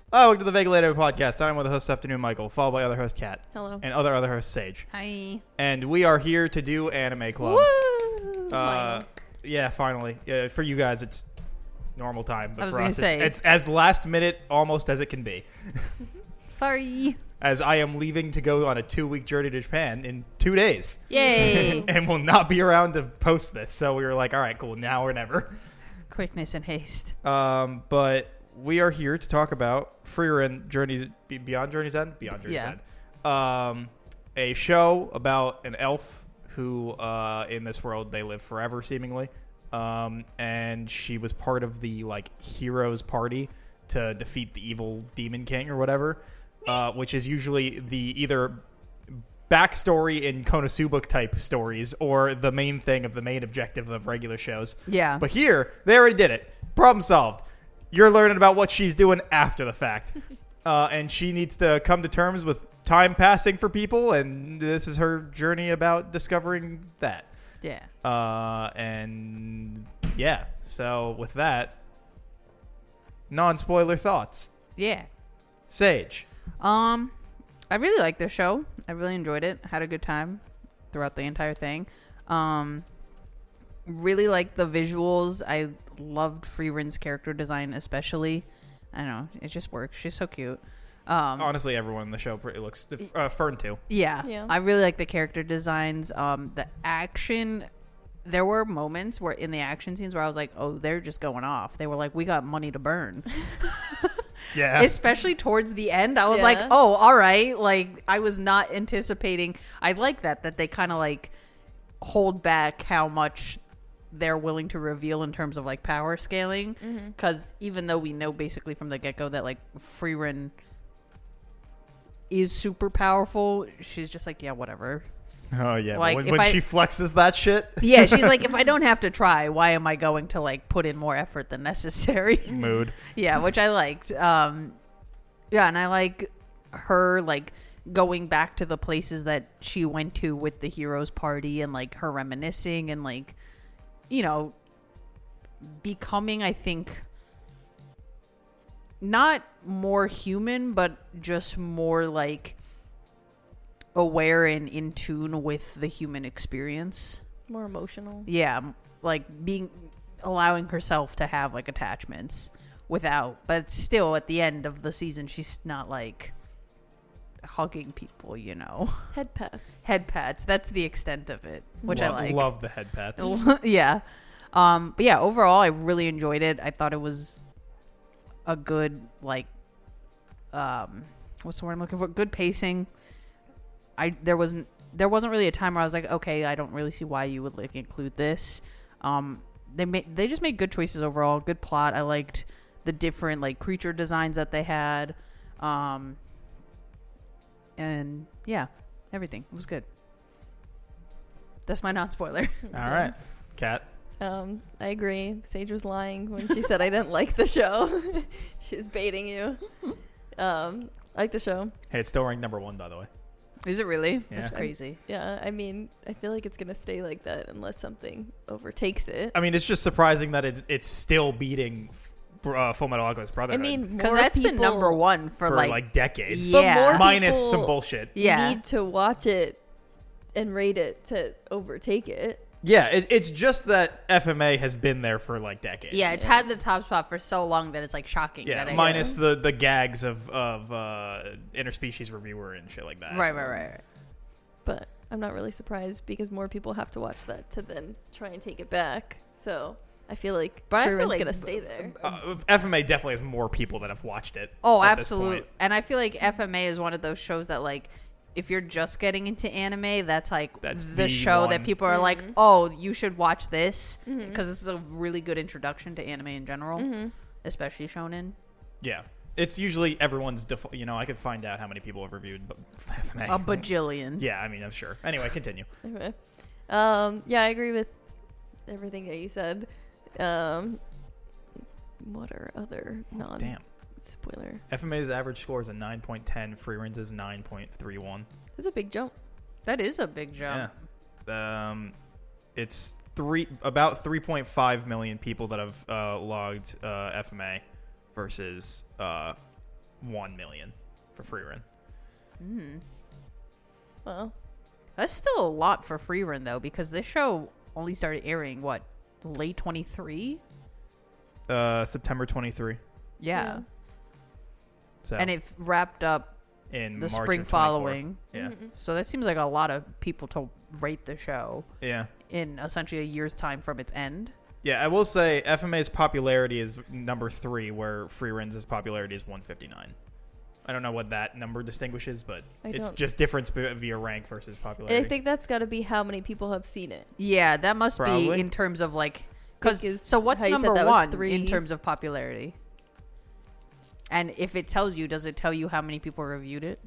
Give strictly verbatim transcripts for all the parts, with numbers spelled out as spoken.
Oh, welcome to the Vegalator podcast. I'm with the host Afternoon Michael, followed by other host Kat. Hello. And other other host Sage. Hi. And we are here to do Anime Club. Woo! Uh, Final. yeah, finally. Yeah, for you guys, it's normal time, but I was for gonna us, say. it's, it's as last minute almost as it can be. Sorry. As I am leaving to go on a two week journey to Japan in two days. Yay. And will not be around to post this. So we were like, all right, cool, now or never. Quickness and haste. Um, but we are here to talk about Frieren Journeys Beyond Journey's End, Beyond Journey's Yeah. End, um, a show about an elf who, uh, in this world, they live forever seemingly, um, and she was part of the like heroes party to defeat the evil demon king or whatever, uh, which is usually the either backstory in Konosuba type stories or the main thing of the main objective of regular shows. Yeah. But here, they already did it. Problem solved. You're learning about what she's doing after the fact. Uh, and she needs to come to terms with time passing for people, and this is her journey about discovering that. Yeah. Uh, and yeah, so with that, non-spoiler thoughts. Yeah. Sage. Um, I really liked the show. I really enjoyed it. Had a good time throughout the entire thing. Um, really liked the visuals. I loved Frieren's character design, especially. I don't know, it just works. She's so cute. Um, Honestly, everyone in the show pretty looks... Uh, Fern, too. Yeah, Yeah. I really like the character designs. Um, the action, there were moments where in the action scenes where I was like, oh, they're just going off. They were like, we got money to burn. Yeah. Especially towards the end, I was Yeah. like, oh, all right. Like, I was not anticipating. I like that, that they kind of like hold back how much they're willing to reveal in terms of like power scaling. Because even though we know basically from the get-go that like Frieren is super powerful, she's just like, yeah, whatever. Oh, yeah. Like, but when if when I- she flexes that shit... Yeah, she's like, if I don't have to try, why am I going to like put in more effort than necessary? Mood. Yeah, which I liked. Um, yeah, and I like her like going back to the places that she went to with the heroes party and like her reminiscing and like, you know, becoming, I think, not more human, but just more like aware and in tune with the human experience. More emotional. Yeah, m- like being allowing herself to have like attachments without, but still at the end of the season she's not like hugging people, you know. Head pats. Head pats, that's the extent of it, which I Lo- like. Love the head pats. Yeah. Um but yeah, overall I really enjoyed it. I thought it was a good like um what's the word I'm looking for? Good pacing. I there wasn't there wasn't really a time where I was like, okay, I don't really see why you would like include this. Um, they made they just made good choices overall. Good plot. I liked the different like creature designs that they had, um, and yeah, everything. It was good. That's my non spoiler. All right. Kat. Um, I agree. Sage was lying when she said I didn't like the show. She was baiting you. Um, I like the show. Hey, it's still ranked number one, by the way. Is it really? Yeah. That's crazy. Yeah, I mean, I feel like it's gonna stay like that unless something overtakes it. I mean, it's just surprising that it, it's still beating uh, Full Metal Alchemist I Brotherhood mean, Because more that's been people number one for, for like, like, decades. Yeah. But more Minus people some bullshit. yeah. need to watch it and rate it to overtake it. Yeah, it, it's just that F M A has been there for like decades. Yeah, it's had the top spot for so long that it's like shocking. Yeah, that it, minus the, the gags of, of uh, interspecies reviewer and shit like that. right, right, right, right. But I'm not really surprised because more people have to watch that to then try and take it back. So I feel like But I feel everyone's like gonna stay there. Uh, F M A definitely has more people that have watched it. Oh, at this absolutely. point. And I feel like F M A is one of those shows that, like, if you're just getting into anime, that's like That's the, the show one. that people are like, Mhm. oh, you should watch this Mhm. because this is a really good introduction to anime in general, Mhm. especially shonen. Yeah. It's usually everyone's, def- you know, I could find out how many people have reviewed but F M A. A bajillion. Yeah, I mean, I'm sure. Anyway, continue. Okay. Um, yeah, I agree with everything that you said. Um, what are other non Damn. spoiler? F M A's average score is a nine point one zero. Freeren's is nine point three one. That's a big jump. That is a big jump. Yeah. Um, it's three about three point five million people that have uh, logged uh, F M A versus uh, one million for free run. Mm. Well, That's still a lot for free run though, because this show only started airing what late twenty-three. Uh, September twenty-three. Yeah. Yeah. So And it wrapped up in the March spring of twenty-four. following. Yeah. Mhm. So that seems like a lot of people to rate the show Yeah. in essentially a year's time from its end. Yeah, I will say F M A's popularity is number three, where Free Run's popularity is one fifty-nine. I don't know what that number distinguishes, but I it's don't- just difference b- via rank versus And popularity. I think that's got to be how many people have seen it. Yeah, that must Probably. be in terms of like, cause Because so what's how you said number that was one three. in terms of popularity? And if it tells you, does it tell you how many people reviewed it?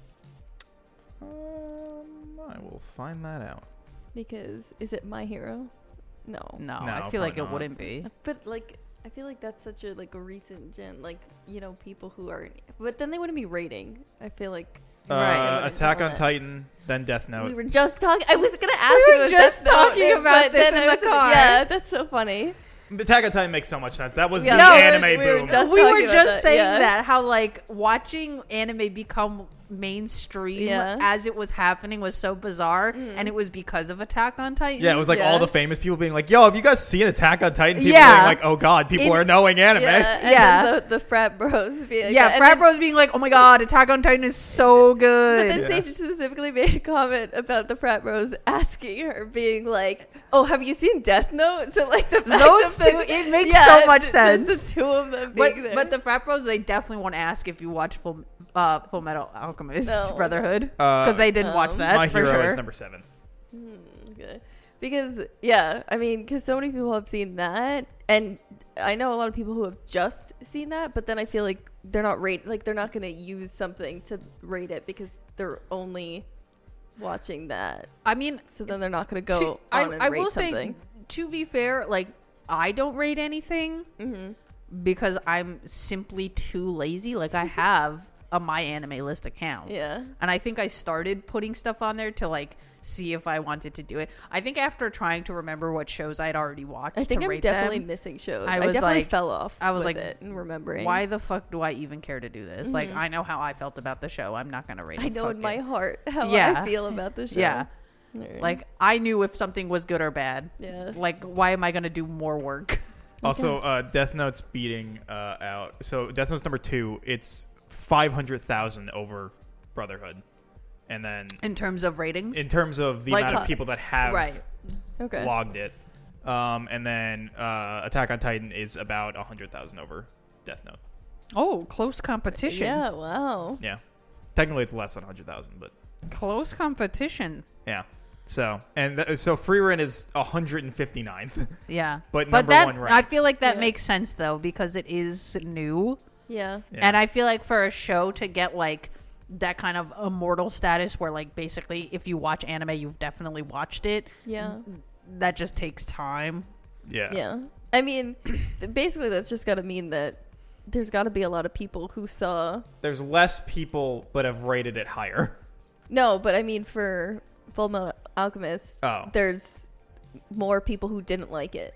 um, I will find that out. Because is it My Hero? No. No, No, I feel like probably it not. wouldn't be. But like, I feel like that's such a like a recent gen. Like, you know, people who are, but then they wouldn't be rating. I feel like. Uh, Right. Attack on that. Titan, then Death Note. We were just talking. I was gonna ask We you were about just Death Note, talking about but this then in I the was- car. Yeah, that's so funny. Attack on Titan makes so much sense. That was Yeah. the No, we- anime we were boom. just- we talking were about just that, saying yeah. that how like watching anime become mainstream Yeah. as it was happening was so bizarre, Mhm. and it was because of Attack on Titan. Yeah, it was like Yeah. all the famous people being like, "Yo, have you guys seen Attack on Titan?" People Yeah. being like, "Oh God, people In- are knowing anime." Yeah, and Yeah. then the, the frat bros being like yeah, that. And frat then- bros being like, "Oh my god, Attack on Titan is so But good." then Yeah. Sage specifically made a comment about the frat bros asking her, being like, "Oh, have you seen Death Note?" So like the fact Those of the- two, it makes yeah, so much just sense. the two of them But being there. but the frat bros, they definitely want to ask if you watch Full uh Full Metal Alchemist No. Brotherhood, Uh, because they didn't watch um, that My for Hero sure. is number seven. Hmm, okay. Because yeah, I mean, because so many people have seen that, and I know a lot of people who have just seen that, but then I feel like they're not rate like they're not going to use something to rate it because they're only watching that. I mean, So then they're not going to go to- I, on and I rate will something. say, to be fair, like I don't rate anything Mm-hmm. because I'm simply too lazy. Like I have a My Anime List account, Yeah. and I think I started putting stuff on there to like see if I wanted to do it. I think after trying to remember what shows I'd already watched, I think to I'm rate definitely them, missing shows. I I, was definitely like- fell off. I was with like, it and remembering. why the fuck do I even care to do this? Like Mhm. I know how I felt about the show. I'm not gonna rate. I it. know Fuck in my it. heart how Yeah. I feel about the show. Yeah, Alright. like I knew if something was good or bad. yeah. Like why am I gonna do more work? Also, guess. uh, Death Note's beating uh, out. So Death Note's number two. It's five hundred thousand over Brotherhood, and then In terms of ratings, in terms of the Like, amount uh, of people that have right? Okay. logged it, um, and then uh, Attack on Titan is about a hundred thousand over Death Note. Oh, close competition. Yeah. Wow. Yeah, technically it's less than a hundred thousand, but Close competition. yeah. So and th- so Free Run is one hundred fifty-ninth, Yeah. but, But number that one ranked. I feel like that Yeah. makes sense though because it is new, Yeah. Yeah. and I feel like for a show to get like that kind of immortal status, where like basically if you watch anime, you've definitely watched it. Yeah. That just takes time. yeah. Yeah. I mean, basically, that's just got to mean that there's got to be a lot of people who saw. There's less people, but have rated it higher. No, but I mean, for Full Metal Alchemist, Oh. there's more people who didn't like it.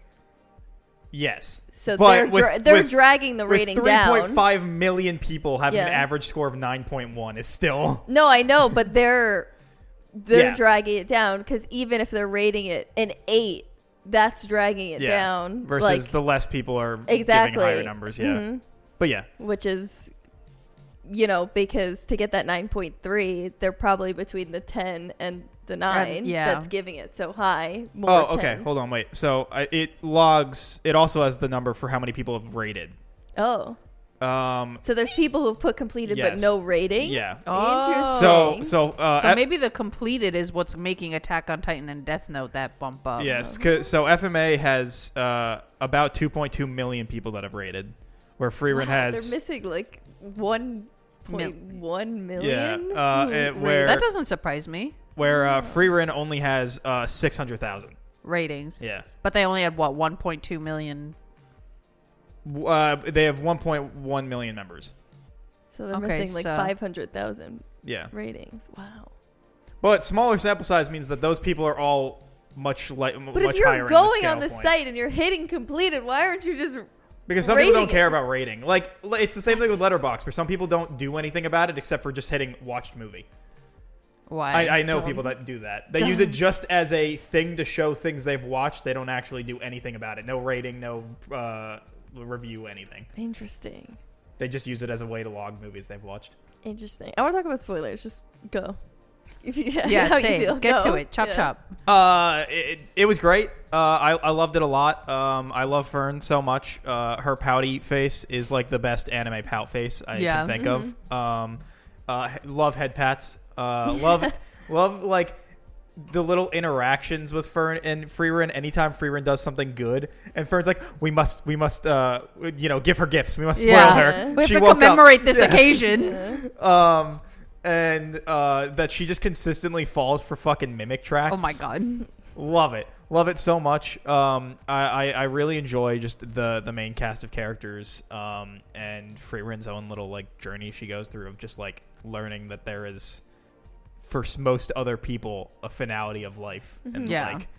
Yes. So But they're with- dra- they're with- dragging the rating With three point down. five million people having an Yeah. average score of nine point one is still No, I know, but they're they're Yeah. dragging it down because even if they're rating it an eight, that's dragging it yeah. down. versus like, the less people are exactly giving higher numbers. Yeah, Mhm. but yeah, Which is, you know, because to get that nine point three, they're probably between the ten and the nine. yeah. That's giving it so high. More oh, okay. ten. Hold on, wait. So I, it logs. It also has the number for how many people have rated. Oh, Um, so there's people who've put completed but Yes. no rating. yeah. Interesting. So so uh, So F- maybe the completed is what's making Attack on Titan and Death Note that bump up. yes. 'Cause- So F M A has uh, about two point two million people that have rated, where Free Run Wow, has they're missing like one point one yeah, million. uh, who it- rate- where That doesn't surprise me. where uh, Free Run only has uh, six hundred thousand. Ratings. Yeah. But they only had what one point two million. Uh, they have one point one million members. So they're Okay, missing like so- five hundred thousand Yeah. ratings. Wow. But smaller sample size means that those people are all much like But much if higher you're in going the on the scale point. site and you're hitting completed, why aren't you just Because some people don't Rating care it. about rating. Like, it's the same thing with Letterboxd, where some people don't do anything about it except for just hitting watched movie. Why? I, I know Dumb. people that do that. They use it Dumb. just as a thing to show things they've watched. They don't actually do anything about it. No rating, no uh, review, anything. Interesting. They just use it as a way to log movies they've watched. Interesting. I want to talk about spoilers. Just go. yeah, yeah, how you say feel. it. Get Go. to it. Chop Yeah. chop. Uh, it, it was great. Uh, I, I loved it a lot. Um, I love Fern so much. Uh, her pouty face is like the best anime pout face I Yeah. can think Mhm. of. Um, uh, love head pats. Uh, love, love like the little interactions with Fern and Frieren. Anytime Frieren does something good, and Fern's like, "We must, we must, uh, you know, give her gifts. We must spoil Yeah. her." We have She to woke up- commemorate this Yeah. occasion. Yeah. Um, and uh, that she just consistently falls for fucking mimic tracks. Oh my god. Love it. Love it so much. Um, I, I, I really enjoy just the, the main cast of characters um, and Friren's own little like journey she goes through of just like learning that there is, for s- most other people, a finality of life. And Yeah. like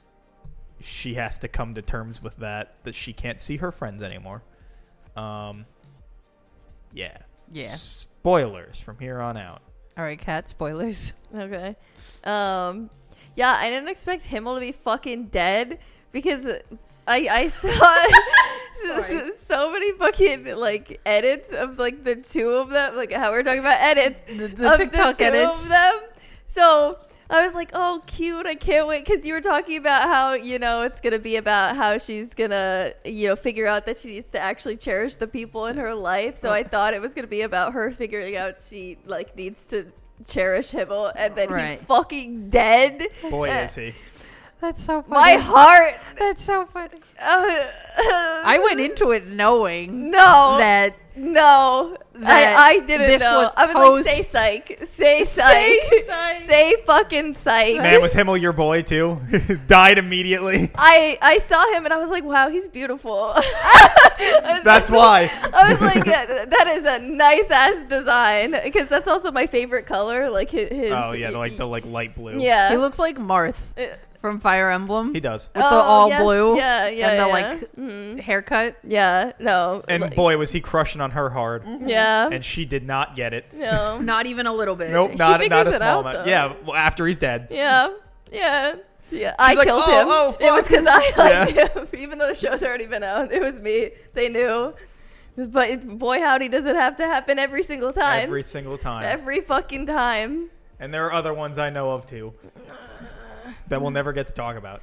she has to come to terms with that, that she can't see her friends anymore. Um, yeah. Yeah. Spoilers from here on out. All right, cat spoilers. Okay. Um, yeah, I didn't expect Himmel to be fucking dead because I I saw so, Sorry. so many fucking like edits of like the two of them, like how we're talking about edits, The, the of TikTok the two edits. of them. So I was like, oh, cute! I can't wait because you were talking about how you know it's gonna be about how she's gonna you know figure out that she needs to actually cherish the people in her life. So I thought it was gonna be about her figuring out she like needs to cherish Himmel, and then Right. he's fucking dead. Boy, is he. That's so funny. My heart. That's so funny. Uh, I went into it knowing no that no. that I, I didn't this know. was I was like, say post- psych, say psych, psych. say fucking psych. Man, was Himmel your boy too? Died immediately. I I saw him and I was like, wow, he's beautiful. I was That's like- why. I was like, uh, that is a nice ass design because that's also my favorite color. Like his. his Oh yeah, the, like the like light blue. Yeah. he looks like Marth Uh, from Fire Emblem He does. with the oh, all yes, blue Yeah, yeah, and the yeah. like Mhm. haircut. Yeah, no. And like- boy, was he crushing on her hard. Yeah. And she did not get it. No. Not even a little bit. Nope, She not, not figures a it small out, amount. though. Yeah, well, after he's dead. Yeah. Yeah. Yeah. I like, killed "Oh, him. oh, It was fuck." because I liked Yeah. him. Even though the show's already been out. It was me. They knew. But it, boy, howdy, does it have to happen every single time. Every single time. Every fucking time. And there are other ones I know of too that we'll never get to talk about.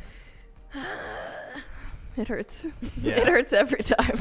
It hurts. Yeah. It hurts every time.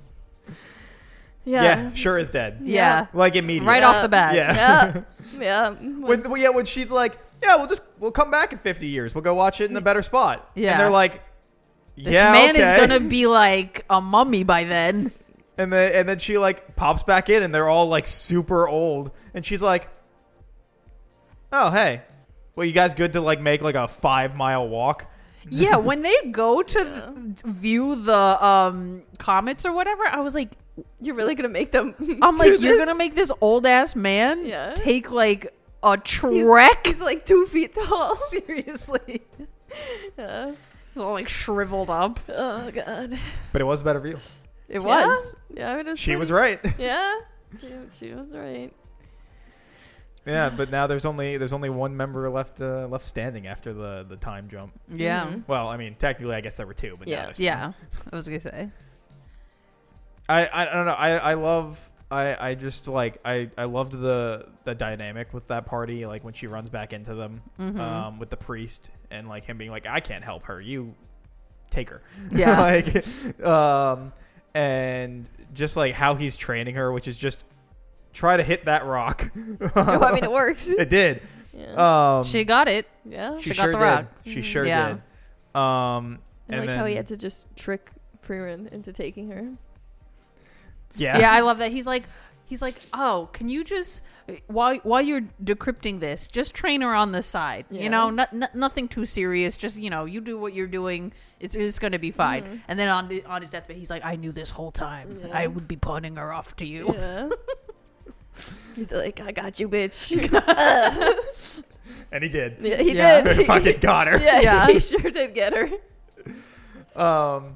Yeah, Yeah. sure is dead. Yeah. Like immediately. Right Yeah. off the bat. Yeah. Yeah. Yeah. when, well, yeah, when she's like, yeah, we'll just we'll come back in fifty years. We'll go watch it in a better spot. Yeah. And they're like, This yeah, man okay. is gonna be like a mummy by then. And then and then she like pops back in, and they're all like super old, and she's like, "Oh hey, well you guys good to like make like a five mile walk?" Yeah, when they go to Yeah. view the um comets or whatever, I was like, You're really going to make them. I'm do like, you're this? gonna make this old ass man Yeah. take like a He's- trek. He's, like two feet tall. Seriously, Yeah. he's all like shriveled up. Oh, God. But it was a better view. It Yeah. was. Yeah, it was She pretty- was right. Yeah. She, she was right. Yeah, but now there's only there's only one member left uh, left standing after the the time jump. Yeah, Mhm. Well, I mean, technically, I guess there were two, but now Yeah. there's yeah. I was gonna say. I, I don't know. I, I love I, I just like I, I loved the the dynamic with that party, like when she runs back into them Mhm. um, with the priest and like him being like, I can't help her, you take her. Yeah. like um and just like how he's training her, which is just try to hit that rock. Oh, I mean, it works. It did. Yeah. Um She got it. yeah. she she got sure the did. rock. She Mhm. sure Yeah. did. Um I and like then, how he had to just trick Frieren into taking her. yeah. Yeah, I love that. He's like, he's like, oh, can you just while while you're decrypting this, just train her on the side. Yeah. You know, not, not, nothing too serious. Just you know, you do what you're doing. It's it's gonna be fine. Mhm. And then on the, on his deathbed, he's like, I knew this whole time. Yeah. I would be pawning her off to you. Yeah. He's like, I got you, bitch. And he did. Yeah, he Yeah. did. Fucking got her. Yeah, Yeah. he sure did get her. Um,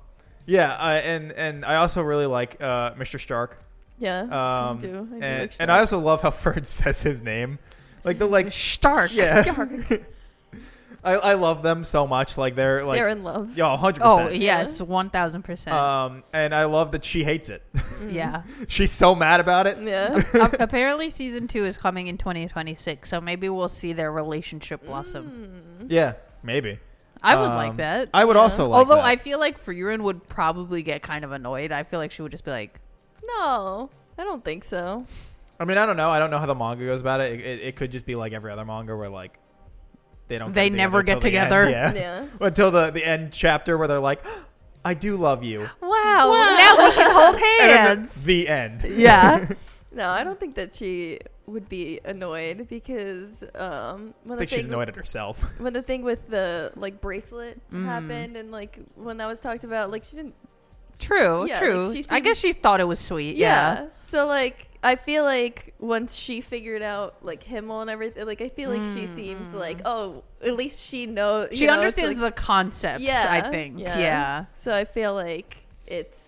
Yeah, uh, and and I also really like uh, Mister Stark. Yeah, Um, I do. I do and, like and I also love how Fern says his name, like the like Stark. yeah. Stark. I I love them so much. Like they're like They're in love. yo, hundred Oh percent. yes, one thousand percent. Um, and I love that she hates it. Yeah. She's so mad about it. Yeah. Uh, apparently, season two is coming in twenty twenty-six, so maybe we'll see their relationship blossom. Mm. Yeah, maybe. I would Um, like that. I would Yeah. also like Although that. I feel like Frieren would probably get kind of annoyed. I feel like she would just be like, No, I don't think so. I mean, I don't know. I don't know how the manga goes about it. It, it, it could just be like every other manga where like they don't. They get never together get till the end. together. Yeah. Yeah. Until the the end chapter where they're like, "I do love you." "Wow, now we can hold And then hands." the, the end. Yeah. No, I don't think that she would be annoyed because um when I think the she's thing annoyed at herself. when the thing with the like bracelet Mm. happened and like when that was talked about, like she didn't. True, Yeah, true. like, she I guess she thought it was sweet. Yeah. Yeah. So like I feel like once she figured out like Himmel and everything, like I feel like she seems like oh at least she knows She you know, it's, understands like- the concepts, yeah I think. Yeah. So I feel like it's.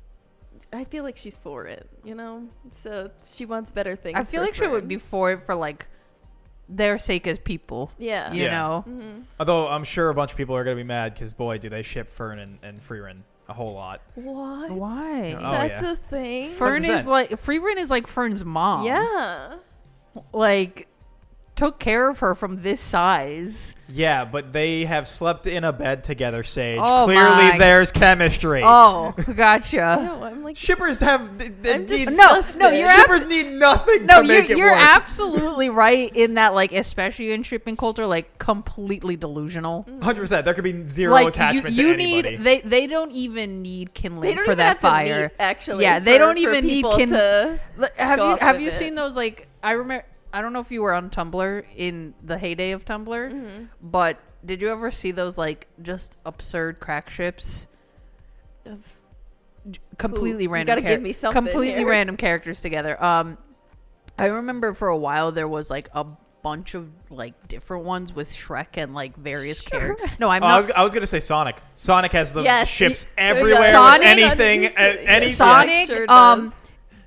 I feel like she's for it, you know. So she wants better things. I feel for like she would Fern. be for it for like their sake as people. Yeah. You Yeah. know? hmm Although I'm sure a bunch of people are gonna be mad because boy, do they ship Fern and, and Frieren a whole lot. What? Why? Oh, That's yeah. a thing. Fern is one hundred percent. like Frieren is like Fern's mom. Yeah. Like took care of her from this size. Yeah, but they have slept in a bed together, Sage. Oh Clearly, my- there's chemistry. Oh, gotcha. No, I'm like. Shippers have d- d- I'm need, No, disgusted. no, you're shippers need nothing No, to you're, make it you're work. absolutely right in that, like, especially in shipping culture, like, completely delusional. Mm. one hundred percent. There could be zero Like, you, attachment you to anybody. need, they, they don't even need kindling They don't for even that have fire. to meet, actually. Yeah, they for- don't for even need people kin- to. Like, have go you off have with you it. seen those, like, I remember, I don't know if you were on Tumblr in the heyday of Tumblr, Mm-hmm. but did you ever see those, like, just absurd crack ships? Of- Completely Ooh, you random. gotta give me something Completely here. random characters together. Um, I remember for a while there was like a bunch of like different ones with Shrek and like various characters. No, I'm Oh, I not. was, I was gonna say Sonic. Sonic has the Yes, ships y- everywhere. Sonic- anything, Sonic- a- anything. Sonic, Sure um, does.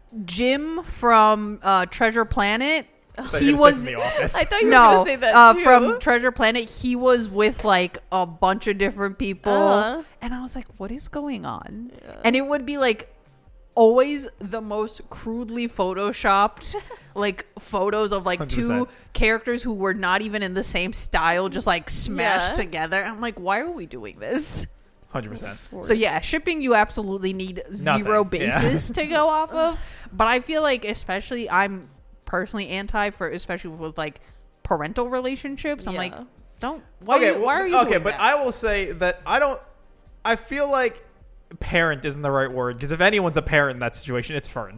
Jim from uh, Treasure Planet. Thought He you were was saying The Office. I thought you were no gonna say that uh, too. from Treasure Planet. He was with like a bunch of different people, Uh-huh. and I was like, "What is going on?" Yeah. And it would be like always the most crudely photoshopped like photos of like one hundred percent. two characters who were not even in the same style just like smashed Yeah. together. I'm like, why are we doing this? one hundred percent. So yeah, shipping you absolutely need zero Nothing, yeah. basis to go off of. But I feel like especially I'm personally anti for especially with like parental relationships. I'm Yeah. like, don't why okay, are you, well, why are you okay, doing but that? I will say that I don't. I feel like parent isn't the right word because if anyone's a parent in that situation, it's Fern.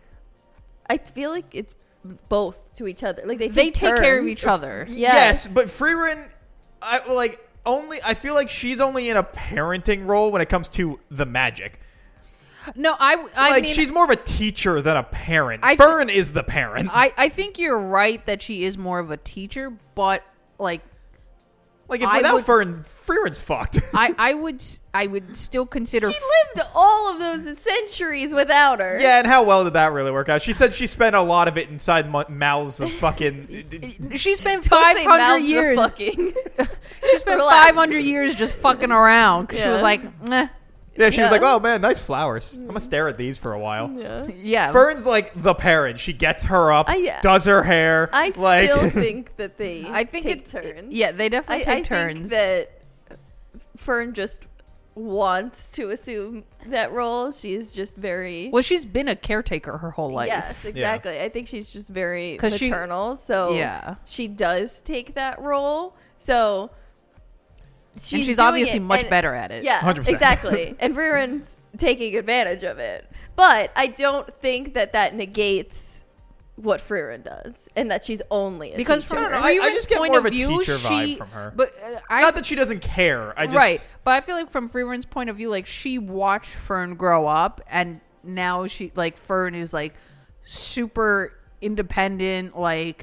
I feel like it's both to each other. Like they take, they take care of turns. each other. Yes. Yes, but Frieren, I like only. I feel like she's only in a parenting role when it comes to the magic. No, I I like mean she's more of a teacher than a parent. I thi- Fern is the parent. I, I think you're right that she is more of a teacher, but like like if I without would- Fern, Frieren's fucked. I, I would s- I would still consider She lived all of those centuries without her. Yeah, and how well did that really work out? She said she spent a lot of it inside mu- mouths of fucking. she spent Don't five say hundred mouths of years. Fucking. She spent Relax. five hundred years just fucking around. 'Cause She was Yeah. like, eh. Yeah, she was Yeah. like, "Oh man, nice flowers. I'm gonna stare at these for a while." yeah. yeah. Fern's like the parent. She gets her up, I- does her hair. I like, still think that they I think take it, turns. Yeah, they definitely I, take I turns. think that Fern just wants to assume that role. She's just very well, she's been a caretaker her whole life. Yes, exactly. I think she's just very 'Cause she- maternal, so Yeah. she does take that role. So she's, and she's doing obviously it, much and- better at it. Yeah, one hundred percent. exactly. And Riren's taking advantage of it, but I don't think that that negates what Frieren does, and that she's only a Because teacher. from I don't know, I- I Friren's just get point more of a view, teacher vibe she- from her. But uh, I not that she doesn't care. I just right, but I feel like from Friren's point of view, like she watched Fern grow up, and now she like Fern is like super independent, like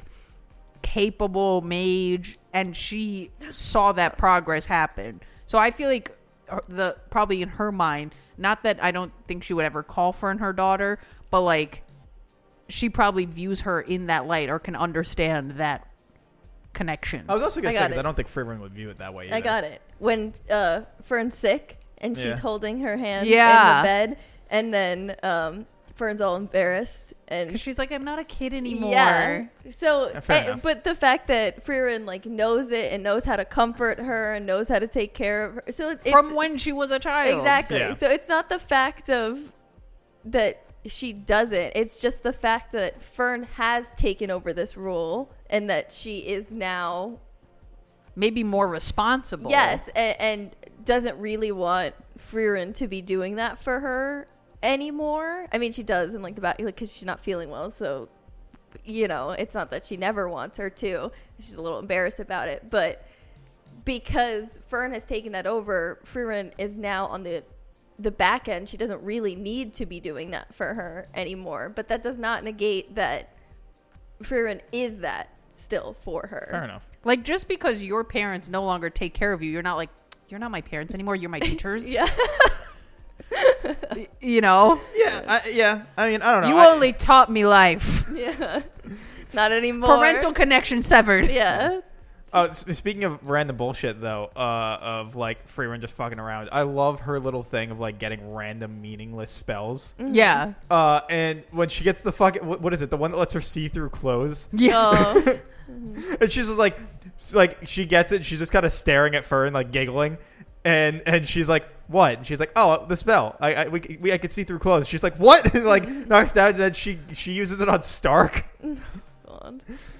capable mage, and she saw that progress happen. So I feel like her- the probably in her mind, not that I don't think she would ever call Fern her daughter, but like she probably views her in that light or can understand that connection. I was also gonna I say got because it. I don't think Freeman would view it that way. Either. I got it. When uh, Fern's sick and she's Yeah. holding her hand Yeah. in the bed, and then um, Fern's all embarrassed, and 'Cause she's like, I'm not a kid anymore. yeah. So, Yeah, fair eh, enough. but the fact that Freeman like knows it and knows how to comfort her and knows how to take care of her, so it's, From it's when she was a child. exactly. Yeah. So it's not the fact of that she doesn't. It's just the fact that Fern has taken over this role and that she is now Maybe more responsible. yes, and, and doesn't really want Freeman to be doing that for her anymore. I mean, she does in like the back, like because she's not feeling well. So, you know, it's not that she never wants her to. She's a little embarrassed about it, but because Fern has taken that over, Freeman is now on the the back end. She doesn't really need to be doing that for her anymore. But that does not negate that Freeman is that still for her. Fair enough. Like, just because your parents no longer take care of you, you're not like, you're not my parents anymore. You're my teachers. Yeah. You know? Yeah, I, yeah. I mean, I don't know. You I, only taught me life. Yeah. Not anymore. Parental connection severed. Yeah. Oh, s- speaking of random bullshit though, uh, of like Freeman just fucking around. I love her little thing of like getting random meaningless spells. Yeah. Uh, and when she gets the fucking what, what is it? The one that lets her see through clothes. Yeah. Oh. And she's just like, s- like she gets it. She's just kind of staring at Fern, like giggling, and and she's like, "What?" And she's like, "Oh, the spell. I I we, we I could see through clothes." She's like, "What?" And like knocks down. And then she she uses it on Stark. God.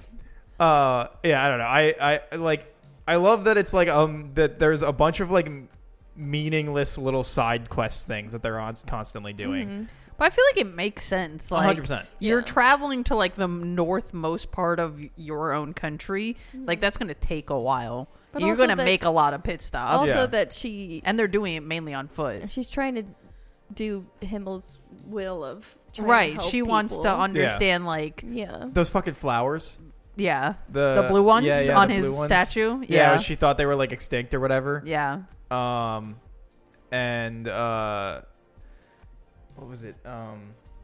Uh, yeah, I don't know. I I like I love that it's like um that there's a bunch of like m- meaningless little side quest things that they're on constantly doing. But I feel like it makes sense. A Like, hundred percent. you're Yeah. traveling to like the northmost part of your own country. Like, that's going to take a while. But You're also going to that- make a lot of pit stops. Also, Yeah. that she And they're doing it mainly on foot. she's trying to do Himmel's will of trying to Right. help She wants to people. understand, like, Yeah. Those fucking flowers. yeah. The The blue ones yeah, yeah, on the his blue ones. statue. Yeah, Yeah. when she thought they were like extinct or whatever. yeah. Um, and uh, what was it? Um,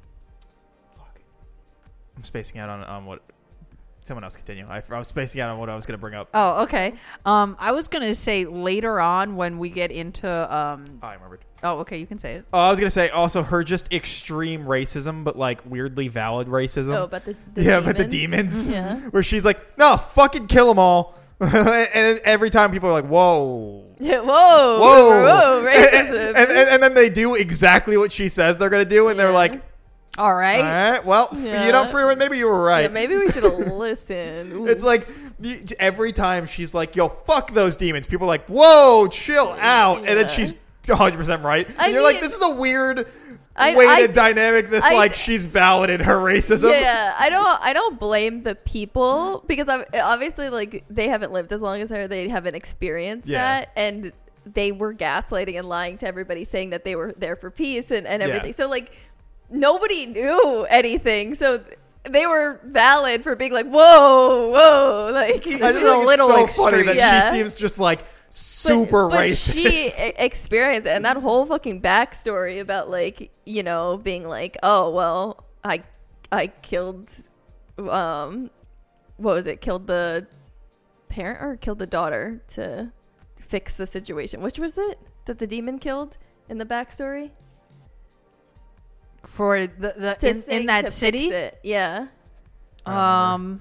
fuck, I'm spacing out on on what. Someone else continue. I, I was spacing out on what I was gonna bring up. Oh, okay. Um, I was going to say later on when we get into. Um, Oh, I remembered. oh, okay. You can say it. Oh, I was gonna say also her just extreme racism, but like weirdly valid racism. Oh, but the, the yeah, demons. but the demons. Yeah. Where she's like, no, fucking kill them all. and then every time people are like, whoa. Yeah. Whoa. Whoa. Whoa. and, Racism. and, and, and then they do exactly what she says they're going to do. And they're Yeah. like, All right. all right, well, Yeah. you know, Freeman, maybe you were right. Yeah, maybe we should have listened. Ooh. It's like y- every time she's like, yo, fuck those demons. People are like, whoa, chill out. And then Yeah. she's one hundred percent right. And I you're like, mean- this is a weird I- way I to d- dynamic this, I- like, she's valid in her racism. Yeah, I don't. I don't blame the people because I'm, obviously, like they haven't lived as long as her. They haven't experienced Yeah. that, and they were gaslighting and lying to everybody, saying that they were there for peace and, and Yeah. everything. So like nobody knew anything. So th- they were valid for being like, whoa, whoa, like I just is think a little it's so funny extreme. that Yeah. she seems just like super but, but racist. she e- experienced it, and that whole fucking backstory about like you know being like, oh well, I I killed, um, what was it? Killed the parent or killed the daughter to fix the situation. Which was it that the demon killed in the backstory? For the, the To in, say- in that to fix city. it. Yeah. Um.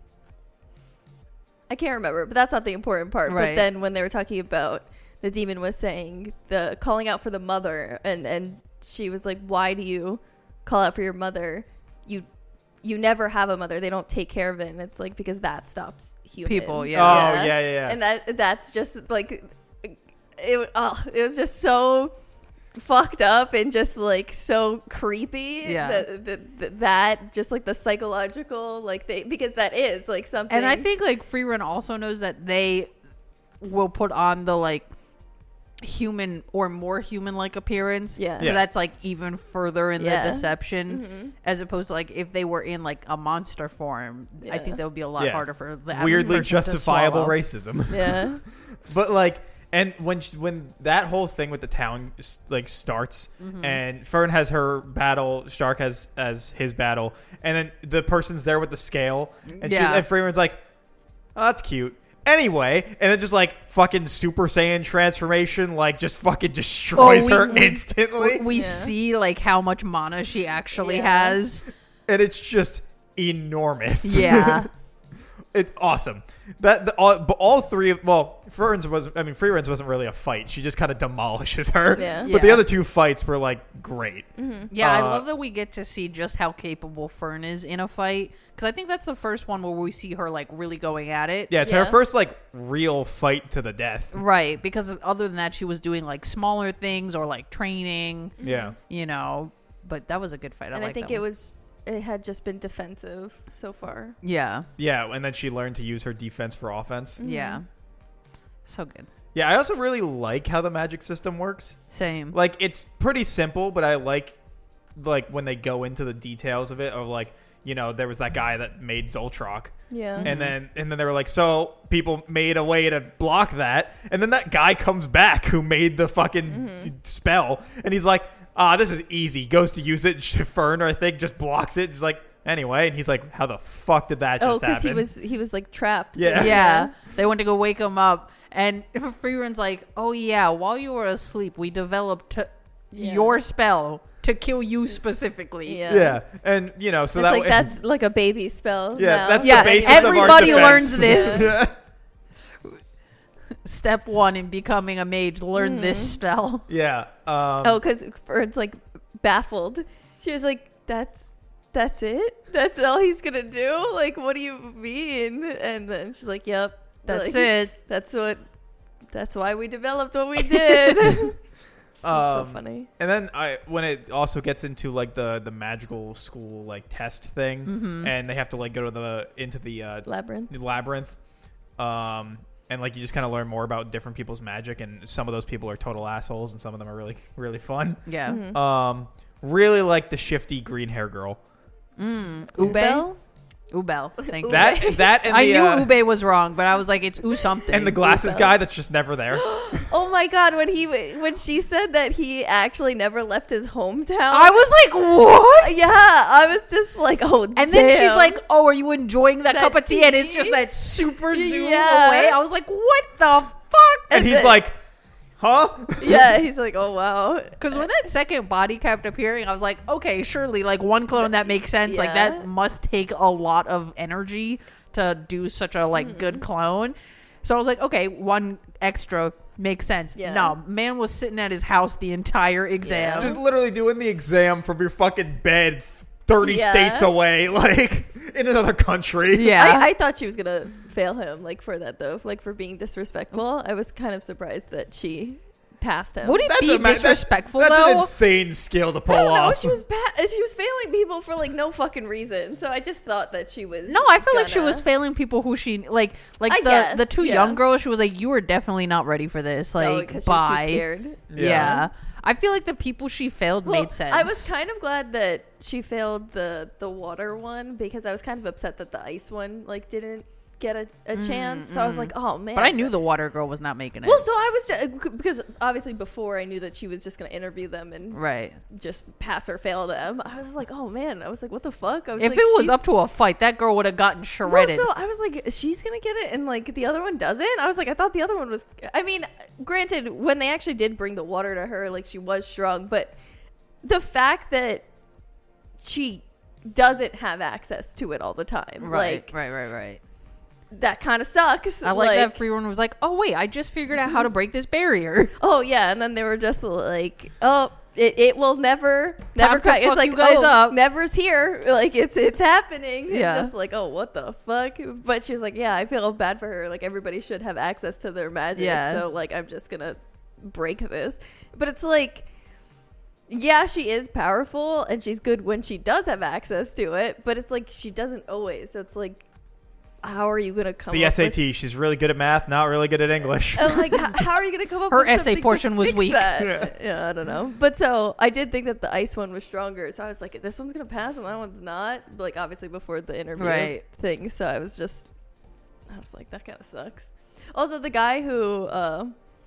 I can't remember, but that's not the important part. But Right. then when they were talking about the demon was saying the calling out for the mother, and and she was like, "Why do you call out for your mother? You you never have a mother. They don't take care of it." And it's like because that stops human People, yeah. Oh, yeah, yeah, yeah. And that that's just like it. Oh, it was just so fucked up and just like so creepy. Yeah. That, that, that, that just like the psychological like they because that is like something. And I think like Free Run also knows that they will put on the like human or more human like appearance. Yeah. So Yeah. that's like even further in Yeah. the deception Mm-hmm. as opposed to like if they were in like a monster form. I Yeah. think that would be a lot Yeah. harder for the average Weirdly person to justifiable swallow. racism. yeah. But like And when she, when that whole thing with the town like starts, Mm-hmm. and Fern has her battle, Stark has as his battle, and then the person's there with the scale, and she's Yeah. and Freeman's like, "Oh, that's cute." Anyway, and then just like fucking Super Saiyan transformation, like just fucking destroys Oh, we- her we- instantly, We Yeah. see like how much mana she actually Yeah. has. and it's just enormous. Yeah. It's awesome. That the, all, but all three of well, Fern's wasn't. I mean, Freeman's wasn't really a fight. She just kind of demolishes her. Yeah. But the Yeah. other two fights were like great. Yeah, I Uh, love that we get to see just how capable Fern is in a fight, because I think that's the first one where we see her like really going at it. Yeah, it's Yeah. her first like real fight to the death. Right, because other than that, she was doing like smaller things or like training, Yeah. you know. But that was a good fight. I And like I think that it one. was it had just been defensive so far. Yeah, Yeah, and then she learned to use her defense for offense. yeah, so good. Yeah, I also really like how the magic system works. Same. Like it's pretty simple, but I like like when they go into the details of it of like, you know, there was that guy that made Zoltrak. Yeah. And then and then they were like, so people made a way to block that, and then that guy comes back who made the fucking spell, and he's like, ah, this is easy. Goes to use it, Fern, I think, just blocks it, just like anyway, and he's like, how the fuck did that Oh, just because happen? he was he was like trapped. Yeah. Yeah, they went to go wake him up, and Freerun's like, "Oh yeah, while you were asleep, we developed t- Yeah. your spell to kill you specifically." Yeah. yeah, and you know, so it's that like way, that's like a baby spell. Yeah, now. that's the Yeah, basis of our everybody defense. learns this. Yeah. Step one in becoming a mage: learn this Mm. spell. Yeah. Um, Oh, because Fern's like baffled. She was like, "That's that's it. That's all he's gonna do. Like, what do you mean?" And then she's like, "Yep, That's like, it. That's what. That's why we developed what we did." It's so um, funny. And then I when it also gets into like the the magical school like test thing, Mm-hmm. and they have to like go to the into the uh, Labyrinth. the labyrinth, um, and like you just kind of learn more about different people's magic, and some of those people are total assholes, and some of them are really really fun. Yeah. Mhm. Um, really like the shifty green hair girl. Mm. Ubel? Ubel. Ubel. Thank you. That that and I the knew uh, Ube was wrong, but I was like, it's U something. and the glasses Ubel. guy that's just never there. Oh my god, when he when she said that he actually never left his hometown. I was like, what? yeah, I was just like, oh, And then she's damn. like, "Oh, are you enjoying that, That cup of tea?" And it's tea? just that super zoom Yeah. away. I was like, "What the fuck?" And And he's then- like, huh? yeah, he's like, oh wow. Because when that second body kept appearing, I was like, "Okay, surely, like one clone that makes sense. Like Yeah. that must take a lot of energy to do such a like good clone." So I was like, "Okay, one extra makes sense." Yeah. No, man was sitting at his house the entire exam. Yeah. Just literally doing the exam from your fucking bed thirty Yeah. states away, like in another country. yeah. I, I thought she was gonna fail him, like for that though, like for being disrespectful. I was kind of surprised that she passed him. Would it That's be a ma- that's- disrespectful that's, though? an insane skill to pull I don't know. off. She was pa- she was failing people for like no fucking reason. So I just thought that she was. No, I feel like she gonna- was failing people who she like, like I the guess, the two yeah. young girls. She was like, "You were definitely not ready for this." No, Like, because she was too bye. scared. Yeah. Yeah. I feel like the people she failed Well, made sense. I was kind of glad that she failed the the water one because I was kind of upset that the ice one like didn't get a, a chance. So I was like, oh man. but I knew the water girl was not making it. Well, so I was just, because obviously before I knew that she was just going to interview them and right. just pass or fail them. I was like, oh man. I was like, what the fuck? I was If like, it was she's- up to a fight, that girl would have gotten Well, shredded. so I was like, she's gonna get it, and like the other one doesn't. I was like, I thought the other one was. I mean, granted, when they actually did bring the water to her, like she was strong, but the fact that she doesn't have access to it all the time, right, like right, right, right. that kind of sucks. I like, that Freerun was like, "Oh wait, I just figured out how to break this barrier." Oh yeah, and then they were just like, oh. It, it will never never Time to crack. It's fuck like you guys oh, up. never's here. Like it's it's happening. It's Yeah. just like, oh, what the fuck? But she was like, yeah, I feel bad for her. Like everybody should have access to their magic. Yeah. So like I'm just gonna break this. But it's like, yeah, she is powerful and she's good when she does have access to it. But it's like she doesn't always. So it's like, how are you gonna come? the up S A with- T. She's really good at math, not really good at English. I'm like, how, how are you gonna come up? Her with essay something to portion was fix weak. that? Yeah. Yeah. I don't know. But so I did think that the ice one was stronger. So I was like, this one's gonna pass and that one's not. But like obviously before the interview Right. thing. So I was just, I was like, that kind of sucks. Also, the guy who uh,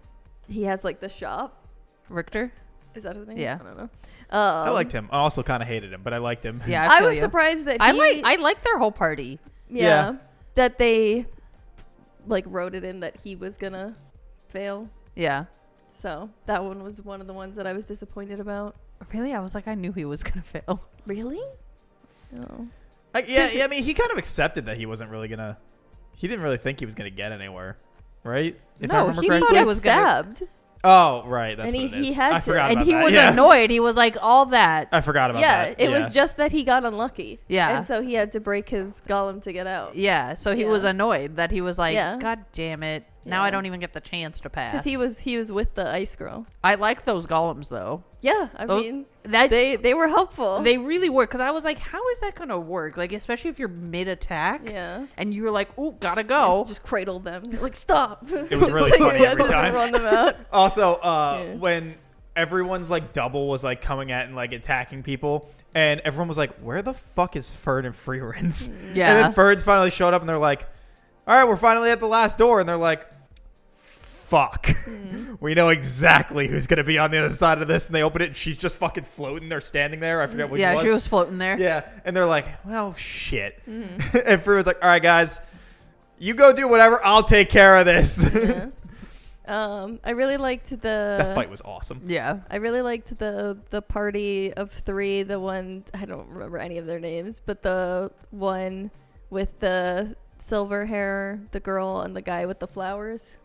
he has like the shop. Richter. Is that his name? Yeah. I don't know. Um, I liked him. I also kind of hated him, but I liked him. Yeah, I, I feel was you. surprised that I he, like I like their whole party. yeah, Yeah. that they like wrote it in that he was gonna fail. Yeah. So that one was one of the ones that I was disappointed about. Really, I was like, I knew he was gonna fail. Really? No. I, yeah, yeah, I mean, he kind of accepted that he wasn't really gonna. He didn't really think he was gonna get anywhere, right? If I No, remember he correctly. thought He he got was gonna- stabbed. Oh, right. That's And he- what it is. he had I to- forgot And about he that. was yeah. annoyed. He was like, all that. I forgot about Yeah, that. it yeah. was just that he got unlucky. Yeah. And so he had to break his golem to get out. Yeah. So he Yeah. was annoyed that he was like, Yeah. God damn it. Now Yeah. I don't even get the chance to pass. Because he was he was with the ice girl. I like those golems though. Yeah, I Those- mean That they they were helpful. They really were, because I was like, how is that going to work? Like, especially if you're mid-attack yeah. and you're like, oh, gotta go. Just cradle them. You're like, stop. It was really Like, funny you every had to time. Run them out. Also, uh, Yeah. when everyone's like double was like coming at and like attacking people, and everyone was like, "Where the fuck is Fern and Freerins?" Yeah. And then Fern's finally showed up, and they're like, "All right, we're finally at the last door," and they're like, "Fuck, Mm. we know exactly who's gonna be on the other side of this." And they open it, and she's just fucking floating or standing there. I forget what. yeah, she was. she was floating there. Yeah, and they're like, "Well, shit." Mm-hmm. And Freerins like, "All right, guys, you go do whatever. I'll take care of this." Yeah. Um, I really liked the That fight was awesome. Yeah. I really liked the the party of three. The one I don't remember any of their names, but the one with the silver hair, the girl, and the guy with the flowers.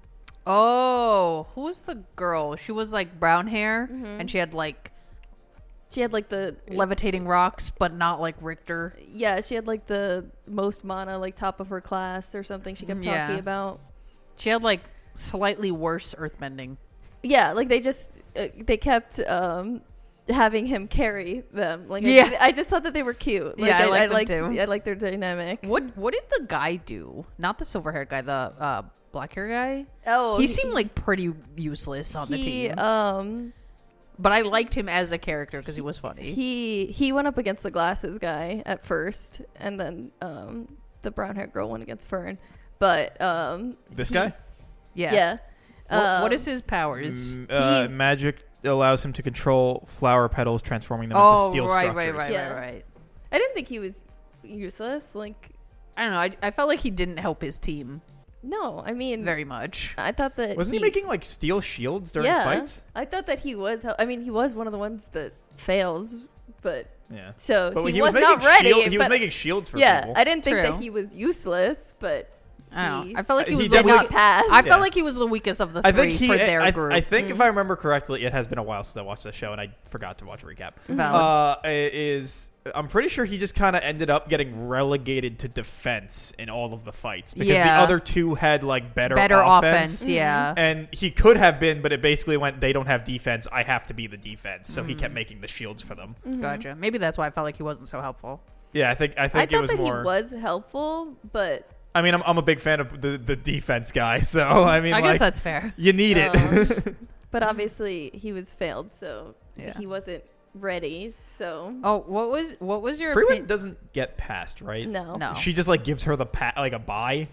Oh, who was the girl? She was like brown hair, Mhm. and she had like She had like the levitating rocks, but not like Richter. yeah, she had like the most mana, like top of her class or something. She kept Yeah. talking about. She had like slightly worse earthbending. Yeah, like they just uh, they kept um having him carry them. Like Yeah. I, I just thought that they were cute. Like, Yeah, I I, like I them liked too. I liked their dynamic. What What did the guy do? Not the silver haired guy, the uh, black hair guy. Oh, he seemed like pretty useless on the he team, um but I liked him as a character because he was funny. he he went up against the glasses guy at first, and then um the brown haired girl went against Fern. But um This he- guy. yeah. yeah. What, what Um, is his powers? Mm, uh, He- magic allows him to control flower petals, transforming them Oh, into steel right, structures. right, right, Yeah. right, right. I didn't think he was useless. Like I don't know. I, I felt like he didn't help his team no, I mean very much. I thought that Wasn't he, making like steel shields during yeah, fights? I thought that he was. hel- I mean, he was one of the ones that fails, but Yeah. so But he, he, was, was, not making ready. shield, he was but- making shields for yeah, people. I didn't think True. that he was useless, but I don't he know. I felt like he He was did the definitely- not pass. I Yeah. felt like he was the weakest of the three I think he. for their I, group. I think if Mm. I remember correctly, it has been a while since I watched the show, and I forgot to watch a recap. Valid. Uh, is I'm pretty sure he just kind of ended up getting relegated to defense in all of the fights because the Yeah. other two had like better, better offense. offense, yeah. And he could have been, but it basically went, they don't have defense. I have to be the defense. So he Mm. kept making the shields for them. Mhm. Gotcha. Maybe that's why I felt like he wasn't so helpful. Yeah, I think I I think it thought was that more. he was helpful, but I mean, I'm I'm a big fan of the the defense guy. So I mean, I guess like, that's fair. you need it. Um, but obviously he was failed, so Yeah. he wasn't ready. So Oh, what was what was your Freeman opinion? doesn't get passed, right? no, No. She just like gives her the pa- like a buy.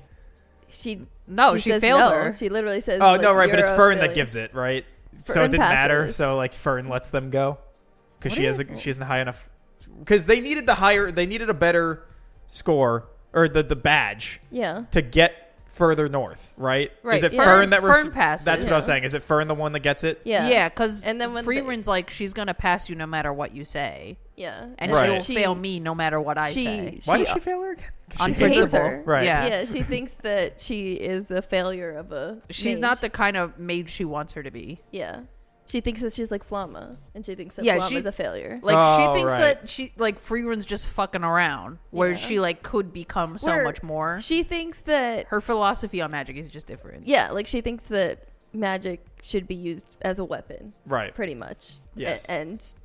she No, she says fails no. her. She literally says, Oh like, no, right, but "You're it's a Fern that failure." gives it, right? so Fern it didn't matter. passes. So like Fern lets them go because What she do has you- a, she isn't high enough. Because they needed the higher, they needed a better score or the the badge Yeah. to get further north, right? Right, Is it yeah. Fern that Fern res- passes. That's what I was Yeah. saying. Is it Fern the one that gets it? Yeah. Yeah, because And then when Freeman's like, she's gonna pass you no matter what you say, Yeah. and Right. she'll fail me no matter what I she, say. Why she, does she fail her again? 'Cause On she hates hates her. principle, her. Right. Yeah. Yeah, she thinks that she is a failure of a. She's mage. not the kind of mage she wants her to be. Yeah, she thinks that she's like Flamma, and she thinks that Yeah, Flamma she- is a failure. Like Oh, she thinks right. that she like Freeman's just fucking around, where Yeah. she like could become so Where much more. She thinks that Her philosophy on magic is just different. yeah, like she thinks that magic should be used as a weapon, Right. pretty much. Yes. A- and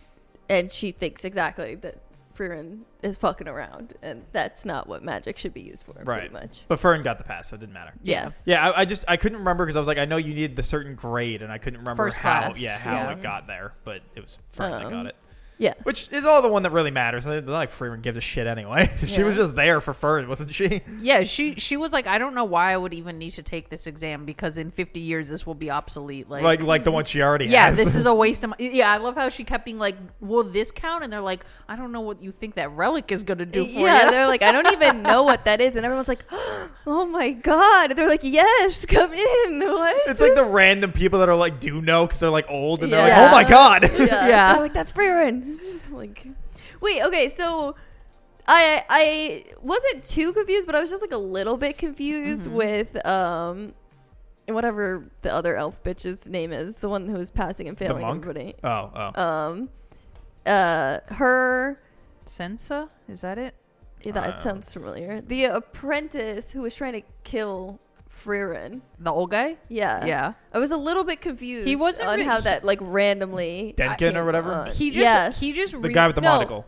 and she thinks exactly that Frieren is fucking around, and that's not what magic should be used for. Right. Pretty much. But Fern got the pass, so it didn't matter. Yes. Yeah, I, I just I couldn't remember because I was like, I know you needed the certain grade, and I couldn't remember First how. class, Yeah, how yeah. it got there, but it was Fern that Um, got it. Yes. Which is all the one that really matters. It's not like Frieren gives a shit anyway. She Yeah. was just there for Fern, wasn't she? Yeah, she she was like, I don't know why I would even need to take this exam because in fifty years this will be obsolete. Like, Like like the one she already yeah, has. this is a waste of money. Yeah, I love how she kept being like, will this count? And they're like, I don't know what you think that relic is going to do for yeah, you. they're like, I don't even know what that is, and everyone's like, oh my god. And they're like, yes, come in. What? It's like the random people that are like do know because they're like old and they're Yeah. like, oh my god. yeah. Yeah. They're like, that's Frieren. Like, wait, okay, so I I wasn't too confused, but I was just like a little bit confused Mm-hmm. with um whatever the other elf bitch's name is, the one who was passing and failing monk? everybody. Oh oh. Um, uh, her. Sensa? Is that it? Yeah, that Uh, sounds familiar. The apprentice who was trying to kill Frieren. The old guy? Yeah. Yeah. I was a little bit confused. He wasn't on re- how he- that like randomly Denkin came or whatever? on. He just yes. he just the re- guy with the no. monocle.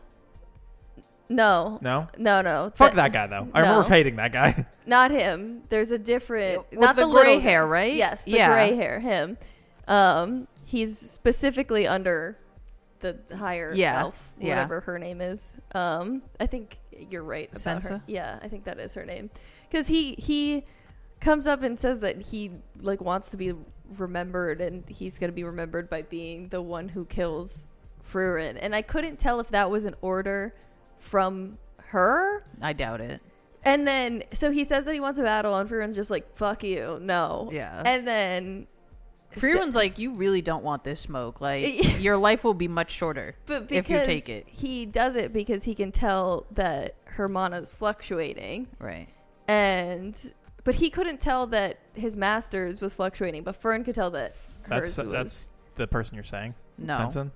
no No? no no Fuck that guy though. I remember No. hating that guy. not him. There's a different With not the the, gray little hair, guy. right? Yes, the Yeah. gray hair. Him. Um, he's specifically under the higher Yeah. elf, Yeah. whatever her name is. Um, I think you're right about her. Sansa? Yeah, I think that is her name. Because he he comes up and says that he like wants to be remembered, and he's gonna be remembered by being the one who kills Frieren. And I couldn't tell if that was an order from her. I doubt it. And then, so he says that he wants a battle, and Frieren's just like, fuck you, no. Yeah. And then... Frieren's like, you really don't want this smoke. Like, your life will be much shorter But if you because take it. he does it because he can tell that her mana's fluctuating. Right. And... But he couldn't tell that his master's was fluctuating, but Fern could tell that That's hers was... that's the person you're saying. No. Sensen?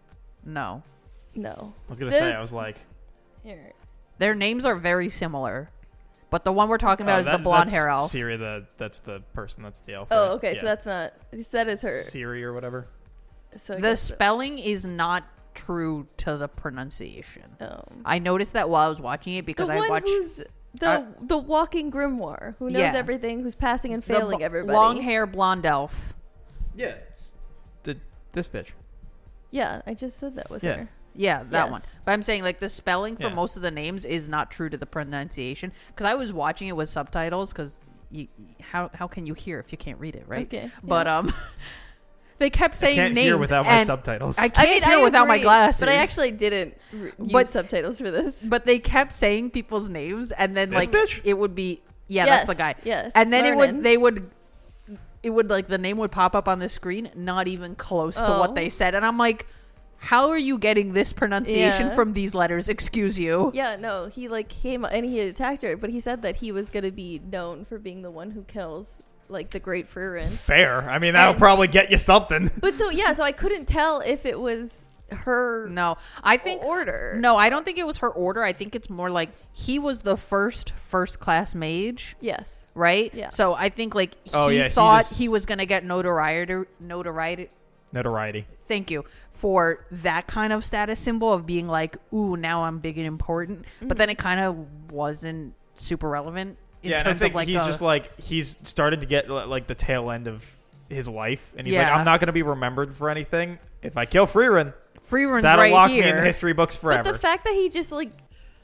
No. No. I was gonna The- say I was like Here. Their names are very similar. But the one we're talking about oh, is that- the blonde that's hair elf. Siri, the that's the person. That's the elf. Oh, right? okay, Yeah. so that's not... That is her. Siri or whatever. So I The guess- spelling is not true to the pronunciation. Oh. I noticed that while I was watching it because the I one watched who's the uh, the walking grimoire who knows Yeah. everything, who's passing and the failing bl- everybody. long hair blonde elf. Yeah. The, this bitch. Yeah, I just said that was Yeah. her. Yeah, that one. Yes. But I'm saying like the spelling for Yeah. most of the names is not true to the pronunciation because I was watching it with subtitles because you how how can you hear if you can't read it, right? Okay. But yeah. um, they kept I saying can't names hear without my and subtitles. I can't I mean, hear I without my agree, glasses. but I actually didn't r- use But- subtitles for this. But they kept saying people's names, and then This like bitch? it would be yeah, yes, that's the guy. Yes, And then it Lernan. would they would it would like the name would pop up on the screen, not even close to Oh. what they said, and I'm like, how are you getting this pronunciation Yeah. from these letters? Excuse you. Yeah, no, he like came and he attacked her, but he said that he was gonna be known for being the one who kills like the Great Frieren. Fair. I mean, that'll And- probably get you something. But so yeah, so I couldn't tell if it was her No, I think order. no, I don't think it was her order. I think it's more like he was the first first class mage. Yes. Right? Yeah. So I think like he Oh, yeah, he thought just- he was gonna get notoriety notoriety Notoriety. thank you for that kind of status symbol of being like, ooh, now I'm big and important. But then it kind of wasn't super relevant in Yeah, and I terms think of like he's the- just like he's started to get li- like the tail end of his life, and he's like, Yeah. I'm not going to be remembered for anything. If I kill Frieren, Freerun's that'll right lock here. me in the history books forever. But the fact that he just like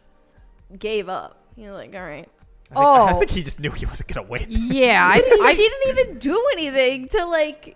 gave up, you're like, all right. I think, I Oh. think he just knew he wasn't going to win. Yeah, I, I, I, she didn't even do anything to like.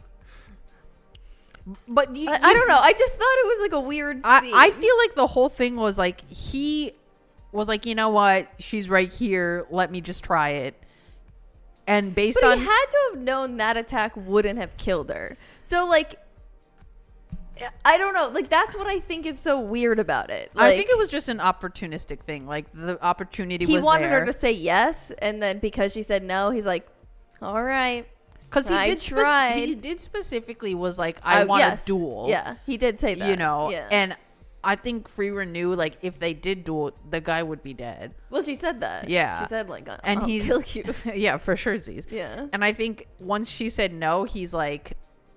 but you, I, I don't know. I just thought it was like a weird I, scene. I feel like the whole thing was like he was like, you know what, she's right here. Let me just try it. And based but on he had to have known that attack wouldn't have killed her. So like, I don't know. Like that's what I think is so weird about it. Like, I think it was just an opportunistic thing. Like the opportunity he was wanted there. her to say yes, and then because she said no, he's like, all right. Because he I did spec- tried. he did specifically was like, I Uh, want yes. a duel. Yeah, he did say that. You know, yeah. and I think Freeren knew like if they did duel, the guy would be dead. well, she said that. Yeah. she said like, I'll, And I'll he's kill you. yeah, for sure, Z's. Yeah. And I think once she said no, he's like,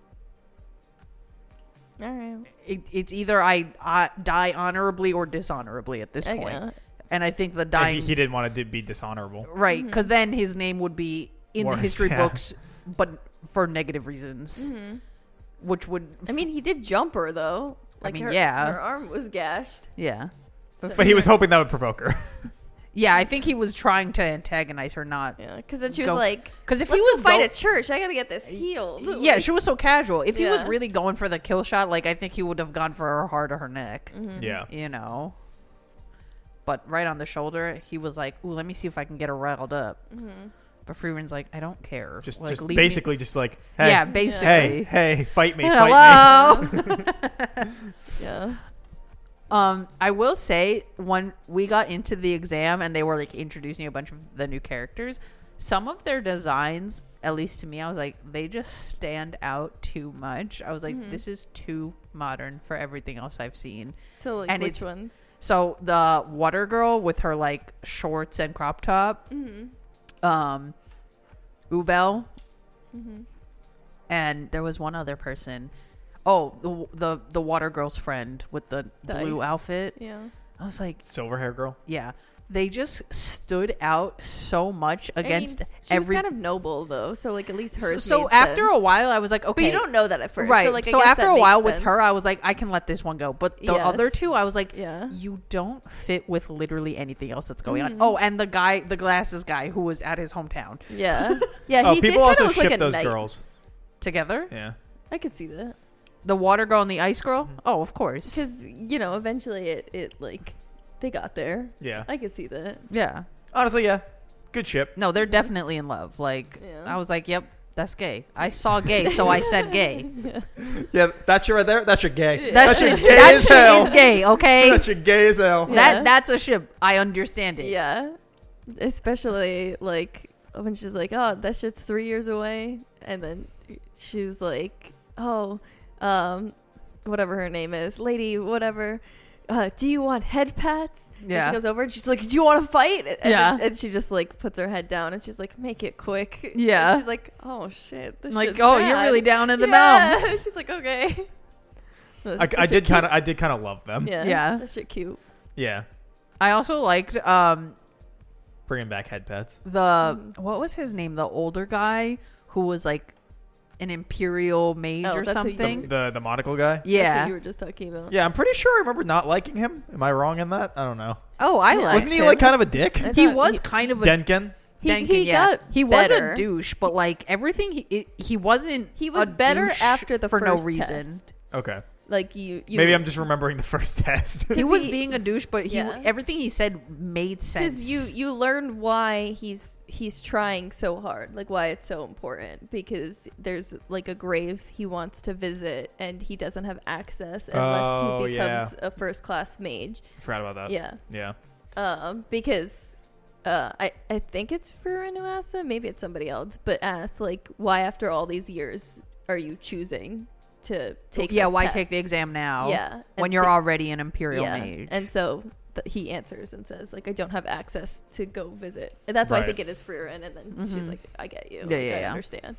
All right. it, it's either I, I die honorably or dishonorably at this I point. get it. And I think the And dying he, he didn't want to be dishonorable. right Mm-hmm. because then his name would be in Worse, the history yeah. books, but for negative reasons, Mm-hmm. which would I mean, he did jump her though. I mean, her, yeah. her arm was gashed. Yeah. So- But he was hoping that would provoke her. Yeah, I think he was trying to antagonize her, not. Yeah, because then she was Go- like, Because if "Let's he was go fight go- at church. I gotta get this healed." Yeah, Like, she was so casual. If he was Yeah. really going for the kill shot, like, I think he would have gone for her heart or her neck. Mm-hmm. Yeah. You know? But right on the shoulder, he was like, ooh, let me see if I can get her riled up. Mm-hmm. But Freeman's like, I don't care. Just, like, just leave me- basically, just like, hey, Yeah, basically. hey, hey, fight me, fight me. Hello. Yeah. Um, I will say when we got into the exam and they were like introducing a bunch of the new characters, some of their designs, at least to me, I was like, they just stand out too much. I was like, Mhm. this is too modern for everything else I've seen. So like, And which it's- ones? So the water girl with her like shorts and crop top, Mm-hmm. um, Ubel, Mm-hmm. and there was one other person. Oh, the the the water girl's friend with the The blue ice. outfit. Yeah. I was like, Silver hair girl. yeah, they just stood out so much against I mean, she every. was kind of noble though, so like at least so hers. so made after a sense. while, I was like, okay, But you don't know that at first, right? So, like, I so guess after that a makes while with sense. her, I was like, I can let this one go. But the Yes. other two, I was like, Yeah. you don't fit with literally anything else that's going Mhm. on. Oh, and the guy, the glasses guy, who was at his hometown Yeah. Yeah. Oh, he did people kinda also look ship like a those knight. girls. together. Yeah. I could see that The water girl and the ice girl. Oh, of course. because you know eventually it it like they got there. Yeah. I could see that. Yeah. Honestly, yeah. Good ship. No, they're definitely in love. Like, Yeah. I was like, yep, that's gay. I saw gay, so I said gay. Yeah. Yeah, that's your right there. That's your gay. That That's shit, your gay that as shit hell. is gay, okay? That's your gay as hell. Yeah. That that's a ship. I understand it. Yeah. Especially like when she's like, "Oh, that shit's three years away," and then she was like, "Oh, um, whatever her name is, lady, whatever. Uh, do you want head pats?" And Yeah. she comes over and she's like, "Do you want to fight?" And, Yeah. and, and she just like puts her head down and she's like, "Make it quick." Yeah. And she's like, "Oh shit, this Like, shit's oh, you're bad." really down in the yeah. mountains. She's like, "Okay." That- I, that I shit did cute. kind of, I did kind of love them. Yeah. Yeah. That shit cute. Yeah. I also liked um Bringing back head pets. the Mm. what was his name? The older guy who was like an imperial mage Oh, or that's who you- something. The the monocle guy. That's Yeah. what you were just talking about. Yeah, I'm pretty sure I remember not liking him. Am I wrong in that? I don't know. Oh, I Yeah. liked Wasn't he him. like kind of a dick? I He thought was he- kind of a Denken. He, Denkin, he yeah. got he was better. a douche, but like everything he it, he wasn't He was a better douche after the for first no reason. test. Okay. Like you, you Maybe I'm just remembering the first test. He Because was he- being a douche, but he Yeah. everything he said made sense. because you you learn why he's he's trying so hard, like why it's so important. Because there's like a grave he wants to visit, and he doesn't have access unless Oh, he becomes a first class mage. Forgot about that. Yeah, Yeah. um, because. Uh, I, I think it's Furin who asks him, maybe it's somebody else, but asks like, why after all these years are you choosing to take? yeah, this why test? take the exam now? Yeah, when and you're so- already an imperial yeah. mage. And so th- he answers and says, like, I don't have access to go visit. And that's why I Right. think it is Frieren. And then she's Mhm. like, I get you. Yeah, Like, yeah, I yeah. understand.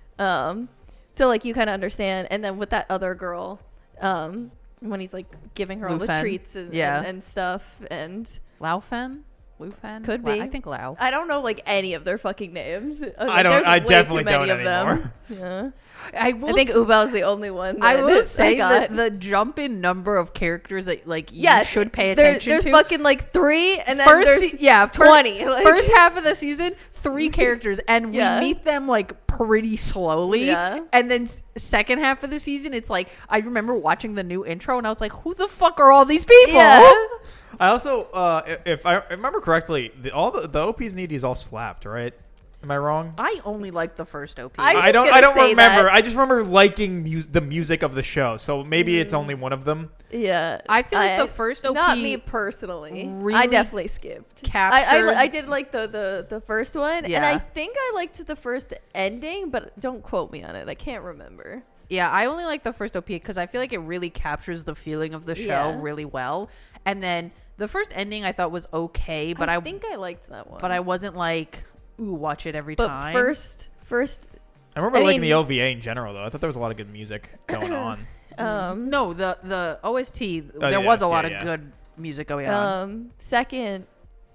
Um, so, like, you kind of understand. And then with that other girl, um, when he's, like, giving her all the Lufen. treats and, Yeah. and, and stuff. And Laufen? Lufen? Could Lau- be. I think Lau. I don't know, like, any of their fucking names. was I like, don't- there's I way definitely too many don't of them. anymore. Yeah. I will I think s- Ubel's the only one. I that will say got. that the jump in number of characters that like you yeah, should pay there- attention there's to. fucking like three, and then first, there's se- yeah, fir- twenty. Like, first half of the season, three characters, and we Yeah. meet them like pretty slowly. Yeah. And then s- second half of the season, it's like I remember watching the new intro, and I was like, "Who the fuck are all these people?" Yeah. I also, uh, i- if I remember correctly, the, all the, the O Ps and E Ds all slapped, right? Am I wrong? I only like the first O P. I- I don't. gonna I don't say remember. that. I just remember liking mus- the music of the show. So maybe it's only one of them. Yeah, I feel like the first O P Not me personally. I really definitely skipped. I, captures- I I did like the the the first one, and Yeah. I think I liked the first ending, but don't quote me on it. I can't remember. Yeah, I only like the first O P because I feel like it really captures the feeling of the show Yeah. really well. And then the first ending I thought was okay, but I, I think I liked that one. but I wasn't like, ooh, watch it every but time. first first I remember I liking mean- the O V A in general, though. I thought there was a lot of good music going on. um no, the the O S T there yeah, was a yeah, lot yeah. of good music going on. um second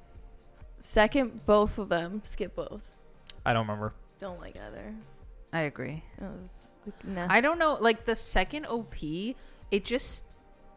second both of them skip both. I don't remember. Don't like either. I agree. I was like, nah. I don't know, like the second O P, it just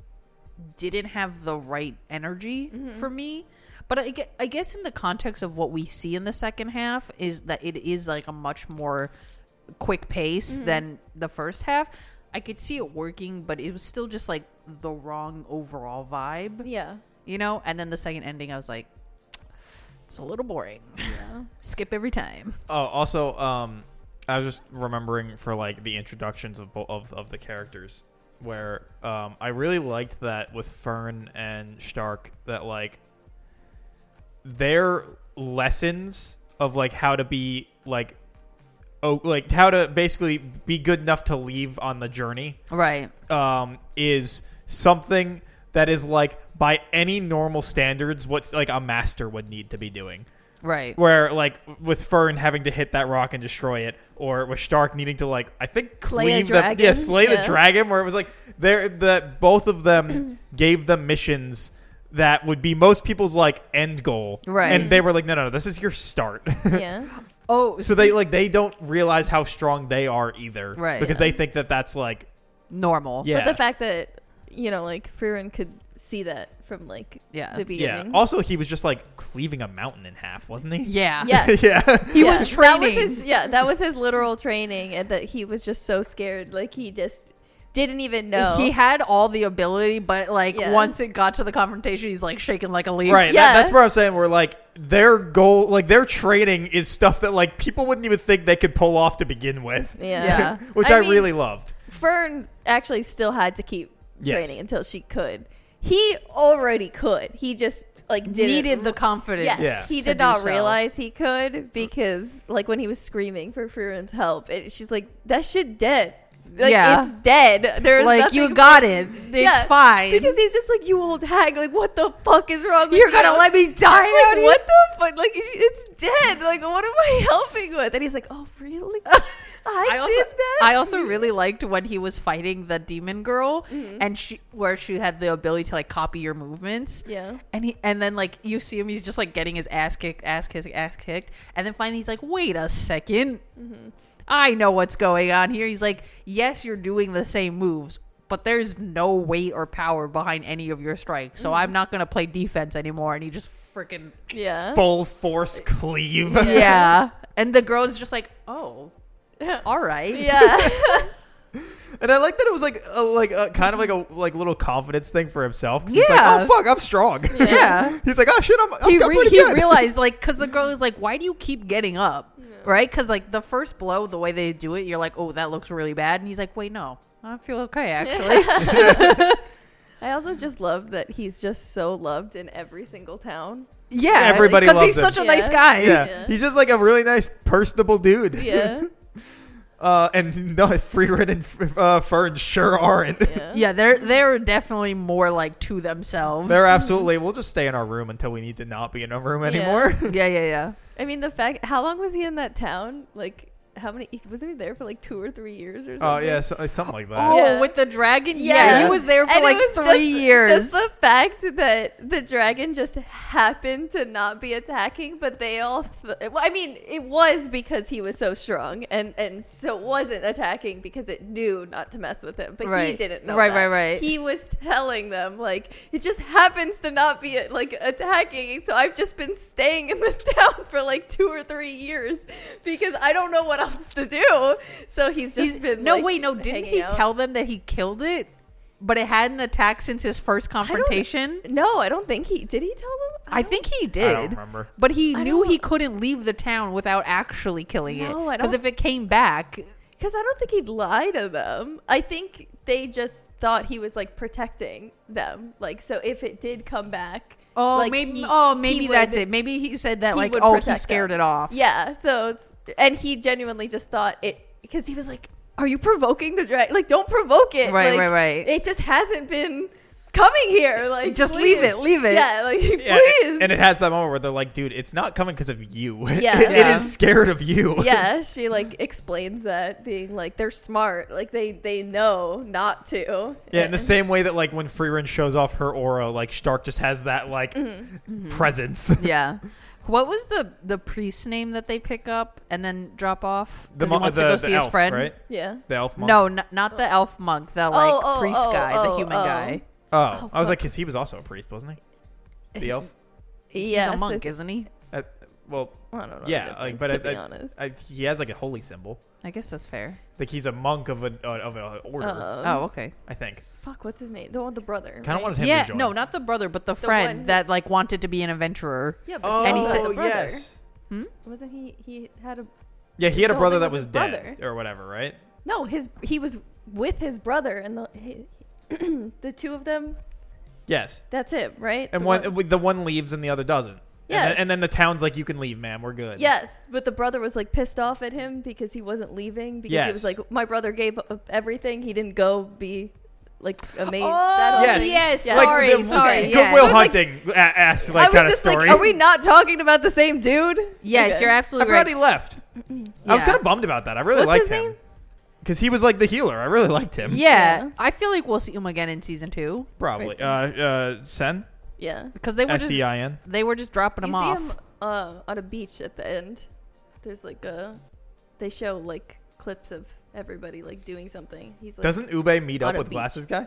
didn't have the right energy Mm-hmm. for me. But I, gue- I guess in the context of what we see in the second half is that it is like a much more quick pace Mm-hmm. than the first half. I could see it working, but it was still just like the wrong overall vibe, Yeah. you know? And then the second ending, I was like, it's a little boring. Yeah. Skip every time. Oh, also, um, I was just remembering for like the introductions of bo- of of the characters, where um, I really liked that with Fern and Stark, that like their lessons of like how to be like oh like how to basically be good enough to leave on the journey Right. um, is something that is like by any normal standards what like a master would need to be doing. Right. Where, like, with Fern having to hit that rock and destroy it, or with Stark needing to, like, I think Slay a cleave the dragon, yeah, slay the yeah. dragon. Where it was like there that both of them gave them missions that would be most people's like end goal, Right. And they were like, no, no, no, this is your start. Yeah. Oh, So they like they don't realize how strong they are either, Right. Because Yeah. they think that that's like normal. yeah, But the fact that, you know, like, Frieren could see that from, like, Yeah. the yeah. beginning. Also, he was just like cleaving a mountain in half, wasn't he? Yeah. Yes. yeah. He Yeah, was That training. was his, yeah, that was his literal training, and that he was just so scared. Like, he just didn't even know. He had all the ability, but like Yeah. once it got to the confrontation, he's like shaking like a leaf. Right. Yeah. That, that's where I was saying where like their goal, like their training is stuff that like people wouldn't even think they could pull off to begin with. Yeah. Yeah. Which I I, mean- really loved. Fern actually still had to keep Yes. training until she could. He already could. He just, like, didn't. Needed the confidence. Yes, Yeah. he to did do not so. realize he could because, like, when he was screaming for Frieren's help, it, she's like, "That shit dead. Like, Yeah. it's dead. There's Like nothing you got it. It's Yeah, fine. Because he's just like, you old hag. Like, what the fuck is wrong with You're you? gonna let me die She's out like, here? what the fuck? Like, it's dead. Like, what am I helping with? And he's like, oh, really? I, I also, did that. I also really liked when he was fighting the demon girl, Mm-hmm. and she, where she had the ability to like copy your movements. Yeah. And he, and then like you see him, he's just like getting his ass kicked, ass kicked, ass kicked, and then finally he's like, wait a second, Mm-hmm. I know what's going on here. He's like, yes, you're doing the same moves, but there's no weight or power behind any of your strikes, so Mm-hmm. I'm not gonna play defense anymore. And he just freaking Yeah. Full force cleave. yeah. And the girl's just like, oh, all right, Yeah. And I like that it was like a, like a, kind of like a like little confidence thing for himself. 'Cause he's Yeah. like, oh fuck, I'm strong. yeah. He's like, oh shit, I'm, I'm, he, I'm re- pretty he good. realized like because the girl is like, why do you keep getting up, right? Because like the first blow, the way they do it, you're like, oh, that looks really bad, and he's like, wait, no, I feel okay actually. I also just love that he's just so loved in every single town. Yeah, Everybody because loves he's him. such a Yeah. nice guy. yeah. Yeah. He's just like a really nice, personable dude. Yeah. Uh, and no, Freerin and uh, Fern sure aren't. Yeah. Yeah, they're they're definitely more like to themselves. They're absolutely. We'll just stay in our room until we need to not be in a room Yeah. anymore. yeah, yeah, yeah. I mean, the fact, how long was he in that town? Like, how many, wasn't he there for like two or three years or something? Oh yeah, so, something like that. Oh, Yeah. with the dragon. Yeah. Yeah. he was there for And it like was three just- years. Just the fact that the dragon just happened to not be attacking, but they all. Th- well, I mean, it was because he was so strong, and and so it wasn't attacking because it knew not to mess with him. But he Right. didn't know. Right, that. right, right. He was telling them like it just happens to not be like attacking. So I've just been staying in this town for like two or three years because I don't know what else to do. So he's just He's- been no, like, wait, no. Didn't hanging he out. tell them that he killed it, but it hadn't attacked since his first confrontation? No, I don't think he did. He tell them? I don't- think he I don't did, remember. but he I knew don't- he couldn't leave the town without actually killing it. No, I Because don't- if it came back, Because I don't think he'd lie to them. I think they just thought he was like protecting them. Like, so if it did come back, oh, like, maybe, he- oh, he maybe would- that's it. Maybe he said that he like, would oh, he protect scared them. it off. Yeah. So it's and he genuinely just thought it because he was like, "Are you provoking the dragon? Like, don't provoke it. Right, Like, right, right. It just hasn't been coming here. Like, Just please. leave it, leave it. Yeah. Like, Yeah, please. and it has that moment where they're like, "Dude, it's not coming because of you. Yeah. it, it Yeah. is scared of you." yeah, she like explains that being like they're smart, like they they know not to. Yeah, in the same way that like when Freerin shows off her aura, like Stark just has that like Mm-hmm. presence. Yeah. What was the the priest's name that they pick up and then drop off? The Because mo- he wants the- to go the see his elf, friend. right? Yeah. The elf monk. No, n- not the elf monk. The like Oh, oh, priest oh, guy, the oh, human oh. guy. Oh, Oh, I was like, fuck. because he was also a priest, wasn't he? The elf. Yes, He's a monk, I, isn't he? Uh, well, I don't know. yeah, the like, difference, but to I, be I- honest. I, he has like a holy symbol. I guess that's fair. Like he's a monk of a uh, of an order. Um, oh, okay. I think. Fuck, what's his name? The one, the brother. Kind of right? wanted him Yeah, to join. no, not the brother, but the, The friend one- that like wanted to be an adventurer. Yeah, but Oh, he And he had said- a brother. yes. Hmm? Wasn't he? He had a Yeah, he had a The brother only that with was his dead brother. or whatever, right? no. His he was with his brother, and the he, the two of them. Yes. That's it, right? And The one, the one leaves and the other doesn't. And, then, Yes. and then the town's like, you can leave, man. We're good. Yes, but the brother was like pissed off at him because he wasn't leaving because he was Yes. like, my brother gave up everything. He didn't go be like a maid. Oh, Yes. yes. Yeah. Sorry, the, sorry. Goodwill yes. I was like- Hunting a- ass I like was kind of just story. like, are we not talking about the same dude? Yes, Okay. you're I absolutely forgot right. he left. I was Yeah. kind of bummed about that. I really What's liked his him name? because he was like the healer. I really liked him. Yeah, Yeah. I feel like we'll see him again in season two Probably. Right Uh, uh, Sen. Yeah. because they were S just E I N. they were just dropping You him see off. him uh, on a beach at the end. There's like a, they show like clips of everybody like doing something. He's like, Doesn't Ube meet on up a with beach. Glasses Guy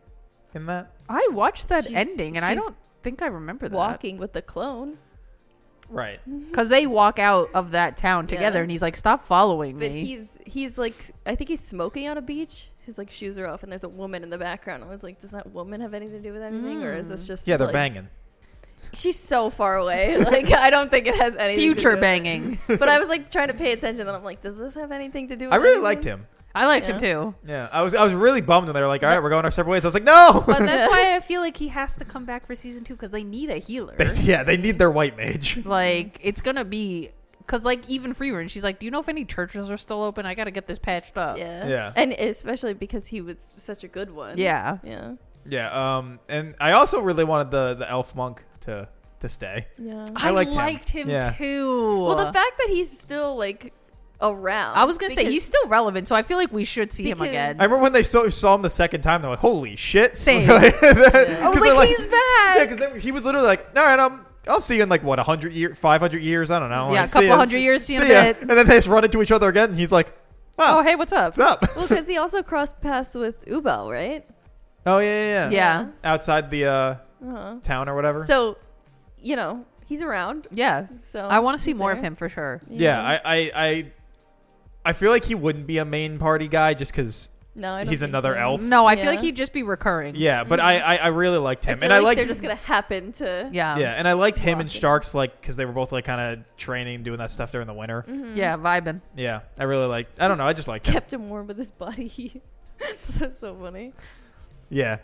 in that? I watched that She's- ending and I she's don't think I remember that walking with the clone. Right. because they walk out of that town together Yeah. and he's like, "Stop following But me." he's he's like, I think he's smoking on a beach. His like shoes are off, and there's a woman in the background. I was like, does that woman have anything to do with anything, or is this Mm. just Yeah, they're like, banging. She's so far away. Like I don't think it has anything. to do Future with it. banging. But I was like trying to pay attention, and I'm like, does this have anything to do with I really anything? liked him. I liked Yeah. him too, Yeah, I was I was really bummed when they were like, all right, we're going our separate ways. I was like, no. but that's why I feel like he has to come back for season two because they need a healer. They- yeah, they need their white mage. Like it's gonna be because like even Freerun, she's like, "Do you know if any churches are still open? I got to get this patched up." Yeah. Yeah. And especially because he was such a good one. Yeah. Yeah. Yeah. Um, and I also really wanted the the elf monk to to stay. Yeah. I I, liked liked, him. him, Yeah. too. Well, the fact that he's still like around. I was gonna say because- he's still relevant, so I feel like we should see him Because- again. I remember when they saw, saw him the second time, they're like, "Holy shit!" Same. I I was like, he's back. Yeah, because he was literally like, "All right, um, I'll see you in like what a hundred years, five hundred years, I don't know." Yeah, like, a couple see ya, hundred years, see you in a ya." bit. And then they just run into each other again, and he's like, Oh, "Oh, hey, what's up? what's up?" Well, because he also crossed paths with Ubal, right? Oh yeah, yeah, yeah. Yeah. Outside the uh, Uh-huh. town or whatever. So, you know, he's around. Yeah, So I want to see he's more there. of him for sure. yeah, I, I, I, I feel like he wouldn't be a main party guy just because. No, I don't he's think another so. elf. No, I feel Yeah. like he'd just be recurring. Yeah, but I, I, I really liked I him, feel and I like liked. they're just gonna happen to. Yeah, yeah, and I liked him and Walking. Starks like because they were both like kind of training, doing that stuff during the winter. Mhm. yeah, vibing. Yeah, I really like. I don't know. I just liked him. Kept him warm with his body heat. That's so funny. Yeah.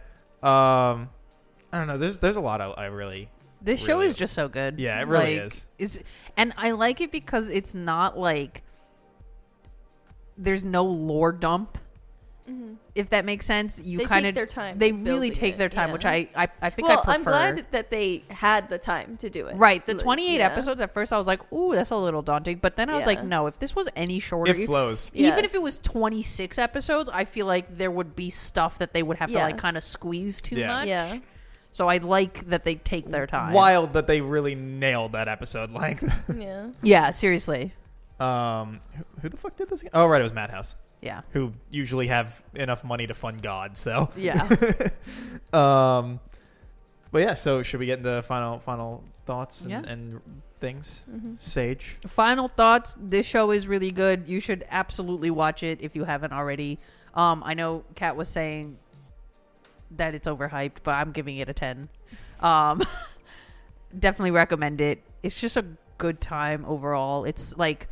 Um, I don't know. There's there's a lot I, I really. This show Really- is just so good. Yeah, it really Like, is. It's and I like it because it's not like there's no lore dump. Mm-hmm. If that makes sense, you They kind take of their time. they with really building take it, their time, yeah. which I I, I think well, I prefer. I'm glad that they had the time to do it. Right, the Like, twenty-eight yeah. episodes at first I was like, "Ooh, that's a little daunting." But then I was Yeah. like, "No, if this was any shorter, It flows. even Yes. if it was twenty-six episodes, I feel like there would be stuff that they would have to like Yes. kind of squeeze too Yeah. much." Yeah. So I like that they take their time. Wild that they really nailed that episode length. Yeah. Yeah, seriously. um, who, who the fuck did this? Again? Oh, right, it was Madhouse, Yeah. who usually have enough money to fund God. So. Yeah. um, but yeah. So should we get into final final thoughts and, Yeah. and things? Mm-hmm. Sage. Final thoughts. This show is really good. You should absolutely watch it if you haven't already. Um, I know Kat was saying that it's overhyped, but I'm giving it a ten. Um, definitely recommend it. It's just a good time overall. It's like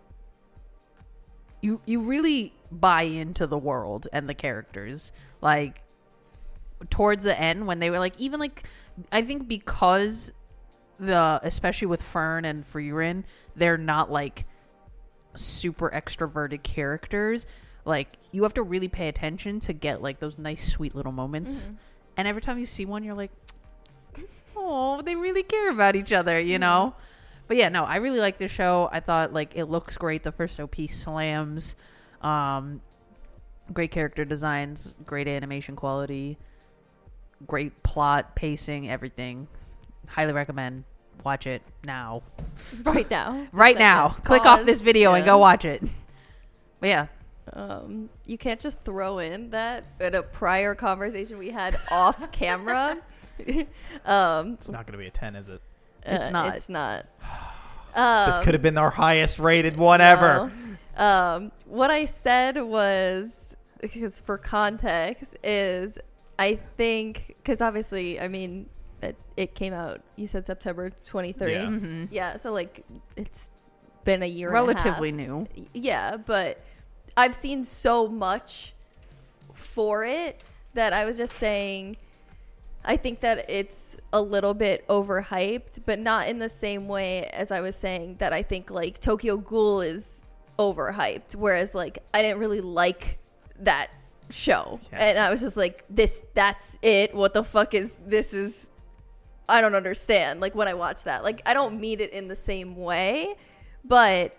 you you really buy into the world and the characters. Like towards the end when they were like even like I think because the especially with Fern and Freerin, they're not like super extroverted characters. Like you have to really pay attention to get like those nice sweet little moments. Mhm. And every time you see one, you're like, oh, they really care about each other, you know? But yeah, no, I really like this show. I thought like it looks great. The first O P slams. Um, great character designs, great animation quality, great plot, pacing, everything. Highly recommend. Watch it now. Right now. Right Second. now. Click off Pause. this video and Yeah. go watch it. But yeah, um, you can't just throw in that in a prior conversation we had off camera. um, It's not going to be a ten, is it? It's uh, not. It's not. Um, This could have been our highest rated one ever. no. Um, what I said was, because for context, is I think, because obviously, I mean, it, it came out, you said September twenty-third. Yeah. Mm-hmm. Yeah, so like it's been a year Relatively and a half. new. Yeah, but I've seen so much for it that I was just saying I think that it's a little bit overhyped, but not in the same way as I was saying that I think like Tokyo Ghoul is overhyped, whereas like I didn't really like that show. Yeah. And I was just like, this that's it. What the fuck is this is I don't understand. Like when I watch that. Like I don't mean it in the same way, but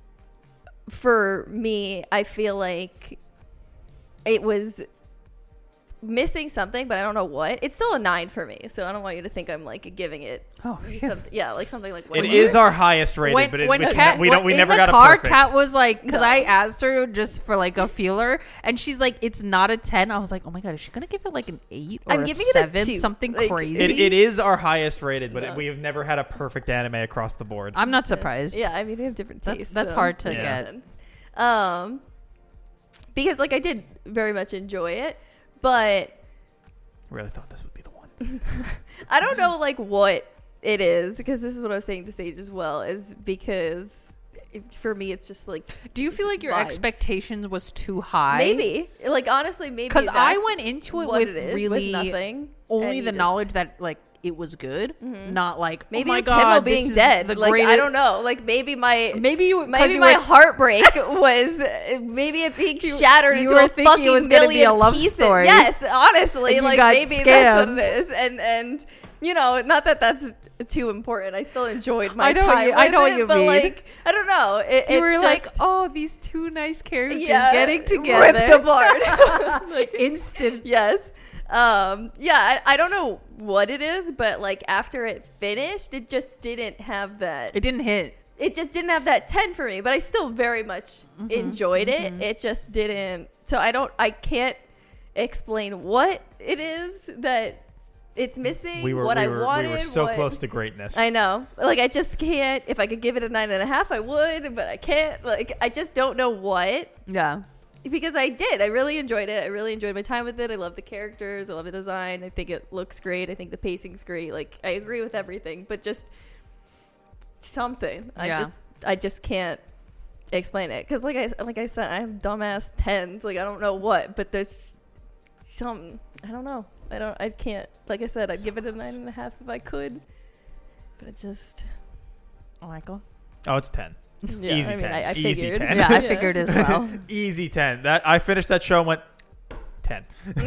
for me, I feel like it was missing something, but I don't know what. It's still a nine for me, so I don't want you to think I'm like giving it. Oh, some, yeah, like something like. It when is you- our highest rated, When, but it, when it's Kat, not, we don't. We in never the got car, a perfect. Kat was like, because No. I asked her just for like a feeler, and she's like, "It's not a ten." I was like, "Oh my god, is she gonna give it like an eight or I'm a giving it a seven? two. Something Like, crazy." it, it is our highest rated, but No. it, we have never had a perfect anime across the board. I'm not surprised. Yeah, I mean we have different That's- tastes. that's so hard to it makes get. sense. Um, because like I did very much enjoy it, but Really thought this would be the one. I don't know like what it is, because this is what I was saying to Sage as well, is because it, for me it's just like Do you feel like your vibes. expectations was too high? Maybe like honestly maybe Because I that's went into it what with it is, really with nothing, only and you the just- knowledge that like it was good, not like maybe oh my it's god, Himo this being is dead. The like I greatest- don't know. Like maybe my Maybe you maybe you my were, heartbreak was maybe it being You- shattered you into were a thinking fucking it was gonna million be a love pieces. story. Yes, honestly, And you like got maybe that's scammed. what it is. And and you know, not that that's too important. I still enjoyed my I know time. what you- I with know what it, you but mean. like I don't know. It, you it's were like, just, oh, these two nice characters yeah, getting together, ripped apart, like instant. yes. Um, yeah, I, I don't know what it is, but like after it finished, it just didn't have that. It didn't hit. It just didn't have that ten for me, but I still very much Mm-hmm, enjoyed it. It just didn't. So I don't, I can't explain what it is that it's missing, We were what we I were, wanted. we were so what- close to greatness. I know. Like, I just can't. If I could give it a nine and a half, I would, but I can't. Like, I just don't know what. Yeah. Because I did. I really enjoyed it. I really enjoyed my time with it. I love the characters. I love the design. I think it looks great. I think the pacing's great. Like, I agree with everything, but just something. I Yeah. just I just can't explain it. Because like I, like I said, I have dumbass tens. Like, I don't know what, but there's some, I don't know. I don't, I can't. Like I said, I'd So give it a close. nine and a half if I could. But it just, Oh, Michael. Oh, it's ten. yeah, Easy I mean, ten. I, I Easy figured. ten. Yeah, I figured as well. Easy ten. That I finished that show and went ten.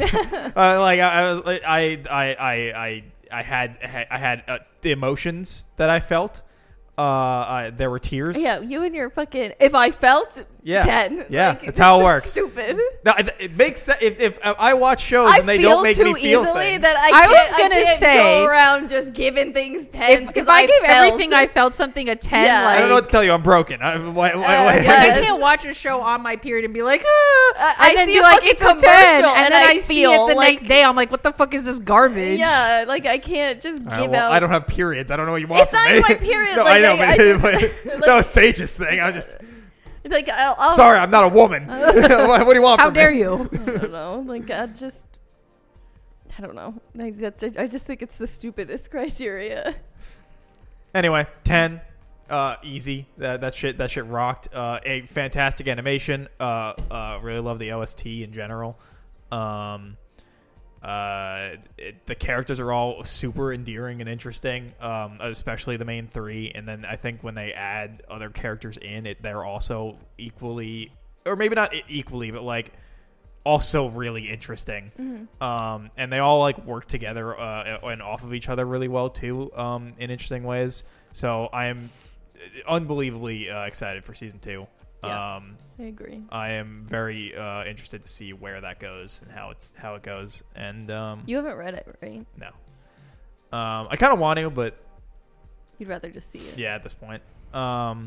uh, like I, I was, like, I, I, I, I, I had, I had uh, the emotions that I felt. Uh, I, there were tears. Yeah, you and your fucking. If I felt Yeah. ten, Yeah, like, that's this how it is works. Stupid. No, it, it makes sense if, if I watch shows I and they feel don't make too me feel easily things. that I. I Can't, was gonna I can't say- go around just giving things ten. If, if I, gave everything I felt something a ten, Yeah. like I don't know what to tell you. I'm broken. I, why, why, Uh, why, like yeah. I can't watch a show on my period and be like, ah, I- I and then see be a like, fucking it's a ten, commercial and, and then I I, see it feel the like- next day. I'm like, what the fuck is this garbage? Yeah, like I can't just All right, give well, out. I don't have periods. I don't know what you want It's from not me. even my period, no, like, I know, I- but, I just- but like- that was Sage's thing. I was just Like I'll, I'll, sorry. I'm not a woman. what, what do you want How from dare me? you? I don't know. Like I just. I don't know. Like that's. I just think it's the stupidest criteria. Anyway, ten. Uh, easy. That that shit. That shit rocked. Uh, a fantastic animation. Uh, uh, really love the O S T in general. Um, uh, it, the characters are all super endearing and interesting. Um, especially the main three. And then I think when they add other characters in, it they're also equally, or maybe not e- equally, but like also really interesting. Mm-hmm. Um, and they all like work together uh, and off of each other really well too. Um, in interesting ways. So I am unbelievably uh, excited for season two. Yeah. Um, I agree. I am very uh, interested to see where that goes and how it's how it goes. And um, You haven't read it, right? no, um, I kind of want to, but You'd rather just see it. yeah, at this point. Um,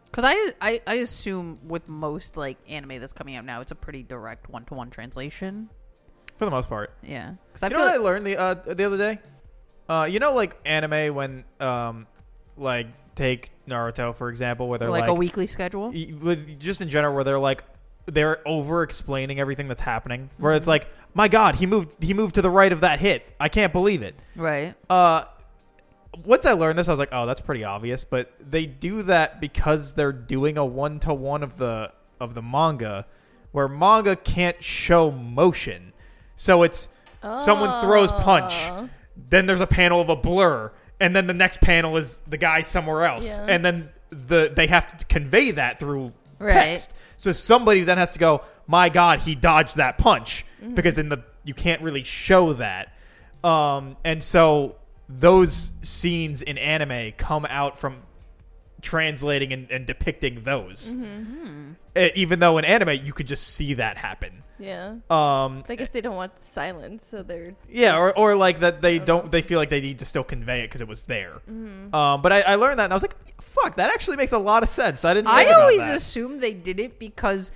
Because I, I I assume with most like anime that's coming out now, it's a pretty direct one to one translation. For the most part. Yeah. Because I You feel know what like, I learned the uh, the other day? Uh, you know, like anime when, um, like take Naruto for example, where they're like, like, a weekly schedule. y- with- just in general, where they're like they're over explaining everything that's happening. Where it's Mhm. like, my God, he moved he moved to the right of that hit. I can't believe it. Right. Uh, once I learned this, I was like, oh, that's pretty obvious. But they do that because they're doing a one to one of the of the manga, where manga can't show motion. So it's someone throws punch, Oh. then there's a panel of a blur, and then the next panel is the guy somewhere else, Yeah. and then the they have to convey that through Right. text. So somebody then has to go, my God, he dodged that punch, Mm-hmm. because in the you can't really show that. Um, and so those scenes in anime come out from translating and, and depicting those. Mm-hmm. Uh, even though in anime you could just see that happen. Yeah. Um, I guess they don't want silence, so they're yeah, or, or like that they don't don't know. they feel like they need to still convey it because it was there. Mm-hmm. Um, but I, I learned that and I was like, fuck, that actually makes a lot of sense. I didn't. I think about always that. assumed they did it because,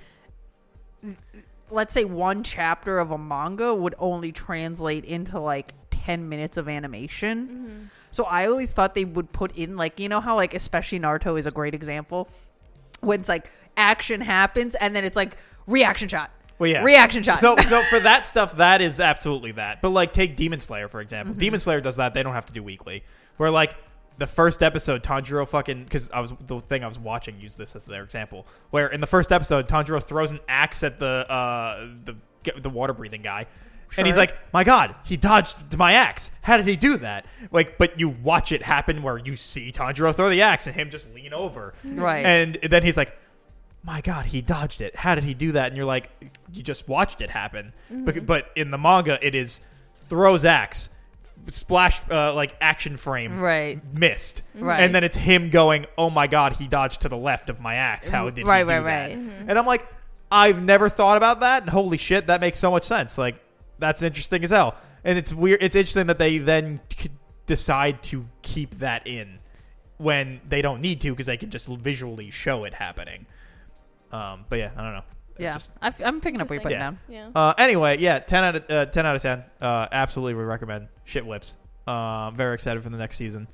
let's say, one chapter of a manga would only translate into like ten minutes of animation. Mm-hmm. So I always thought they would put in, like, you know how, like, especially Naruto is a great example, when it's like action happens and then it's like reaction shot. Well, yeah. Reaction shot. So, so for that stuff, that is absolutely that. But like, take Demon Slayer for example. Mm-hmm. Demon Slayer does that. They don't have to do weekly. Where like the first episode, Tanjiro fucking because I was the thing I was watching used this as their example. Where in the first episode, Tanjiro throws an axe at the uh, the the water breathing guy. And he's Sure. like, my God, he dodged my axe. How did he do that? Like, but you watch it happen where you see Tanjiro throw the axe and him just lean over. Right. And then he's like, my God, he dodged it. How did he do that? And you're like, you just watched it happen. Mm-hmm. But, but in the manga, it is throws axe, f- splash, uh, like action frame, Right. missed. Right. And then it's him going, oh my God, he dodged to the left of my axe. How did Right, he do right, that? right. Mm-hmm. And I'm like, I've never thought about that. And holy shit, that makes so much sense. Like, that's interesting as hell. And it's weird. It's interesting that they then c- decide to keep that in when they don't need to because they can just visually show it happening. Um, but yeah, I don't know. Yeah. Just- I f- I'm picking up what you're putting Yeah. down. Yeah. uh, anyway, yeah, ten out of uh, ten out of ten. Uh, absolutely, we recommend Shit Whips. Uh, very excited for the next season.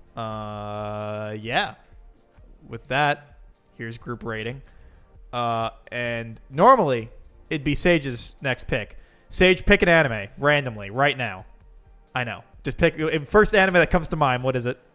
Uh, yeah. With that, here's group rating. Uh, and normally it'd be Sage's next pick. Sage, pick an anime randomly right now. I know. Just pick first anime that comes to mind. What is it?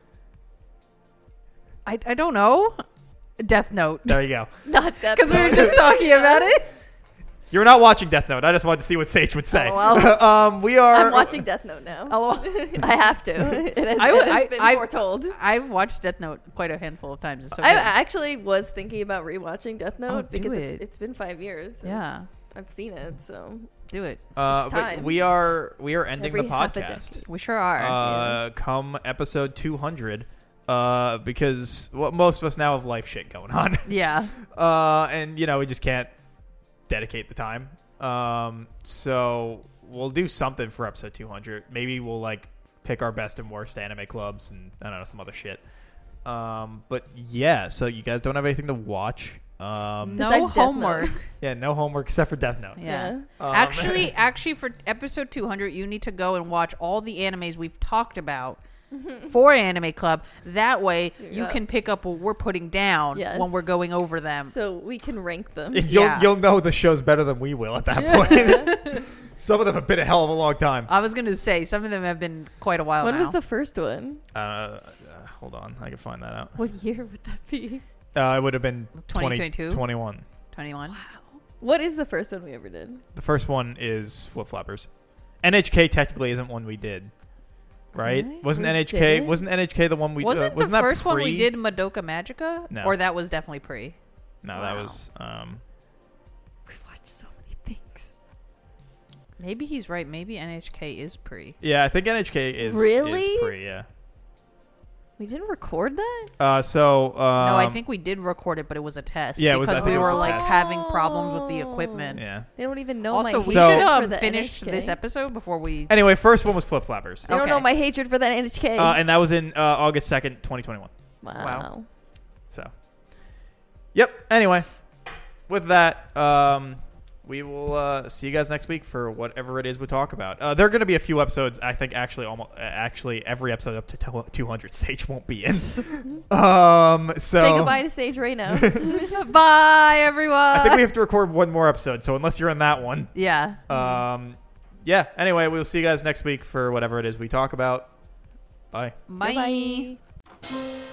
I, I don't know. Death Note. There you go. Not Death Because we were Note. just talking about it. You're not watching Death Note. I just wanted to see what Sage would say. Oh, well. um, we are. I'm watching Death Note now. Oh, I have to. It has, I it would- has I- been I- foretold. I've watched Death Note quite a handful of times. It's so I good. actually was thinking about rewatching Death Note Oh, do because it's, it. it's been five years since Yeah. I've seen it. So Do it. Uh, It's but time. we are we are ending Every the half a podcast. decade. We sure are. Uh, come episode two hundred, uh, because well, most of us now have life shit going on, yeah. uh, and you know we just can't dedicate the time. Um, so we'll do something for episode two hundred. Maybe we'll like pick our best and worst anime clubs and I don't know some other shit. Um, but yeah, so you guys don't have anything to watch. Um, No Besides Death Note. homework. yeah, no homework except for Death Note. Yeah. Um, Actually, actually, for episode two hundred, you need to go and watch all the animes we've talked about for Anime Club. That way, you Yeah. can pick up what we're putting down Yes. when we're going over them. so we can rank them. you'll Yeah. you'll know the show's better than we will at that point. Some of them have been a hell of a long time. I was going to say, some of them have been quite a while When now. was the first one? Uh, uh, hold on, I can find that out. What year would that be? Uh, it would have been twenty twenty-two? twenty-one. twenty-one? What is the first one we ever did? The first one is Flip Floppers. N H K technically isn't one we did, right? Really? Wasn't We N H K did? wasn't N H K the one we Wasn't uh, wasn't the that first one we pre? did Madoka Magica? No. Or that was definitely pre? No, that Wow. was um We've watched so many things. Maybe he's right. Maybe N H K is pre. yeah, I think N H K is Really? is pre, yeah. We didn't record that? Uh, so um, no, I think we did record it, but it was a test. Yeah, it was- because I think we it was were a like test. having problems with the equipment. yeah. They don't even know Also, my we hatred So- should for um, the finish N H K. this episode before we. Anyway, first one was Flip Flappers, They don't Okay. know my hatred for that N H K. uh, and that was in uh, August second, twenty twenty-one. wow. wow. So, Yep. Anyway, with that, um, we will uh, see you guys next week for whatever it is we talk about. Uh, there are going to be a few episodes. I think actually, almost actually every episode up to two hundred, Sage won't be in. um, so Say goodbye to Sage right now. Bye, everyone. I think we have to record one more episode. So unless you're in that one, yeah. um, yeah. Anyway, we'll see you guys next week for whatever it is we talk about. Bye. Bye. Bye.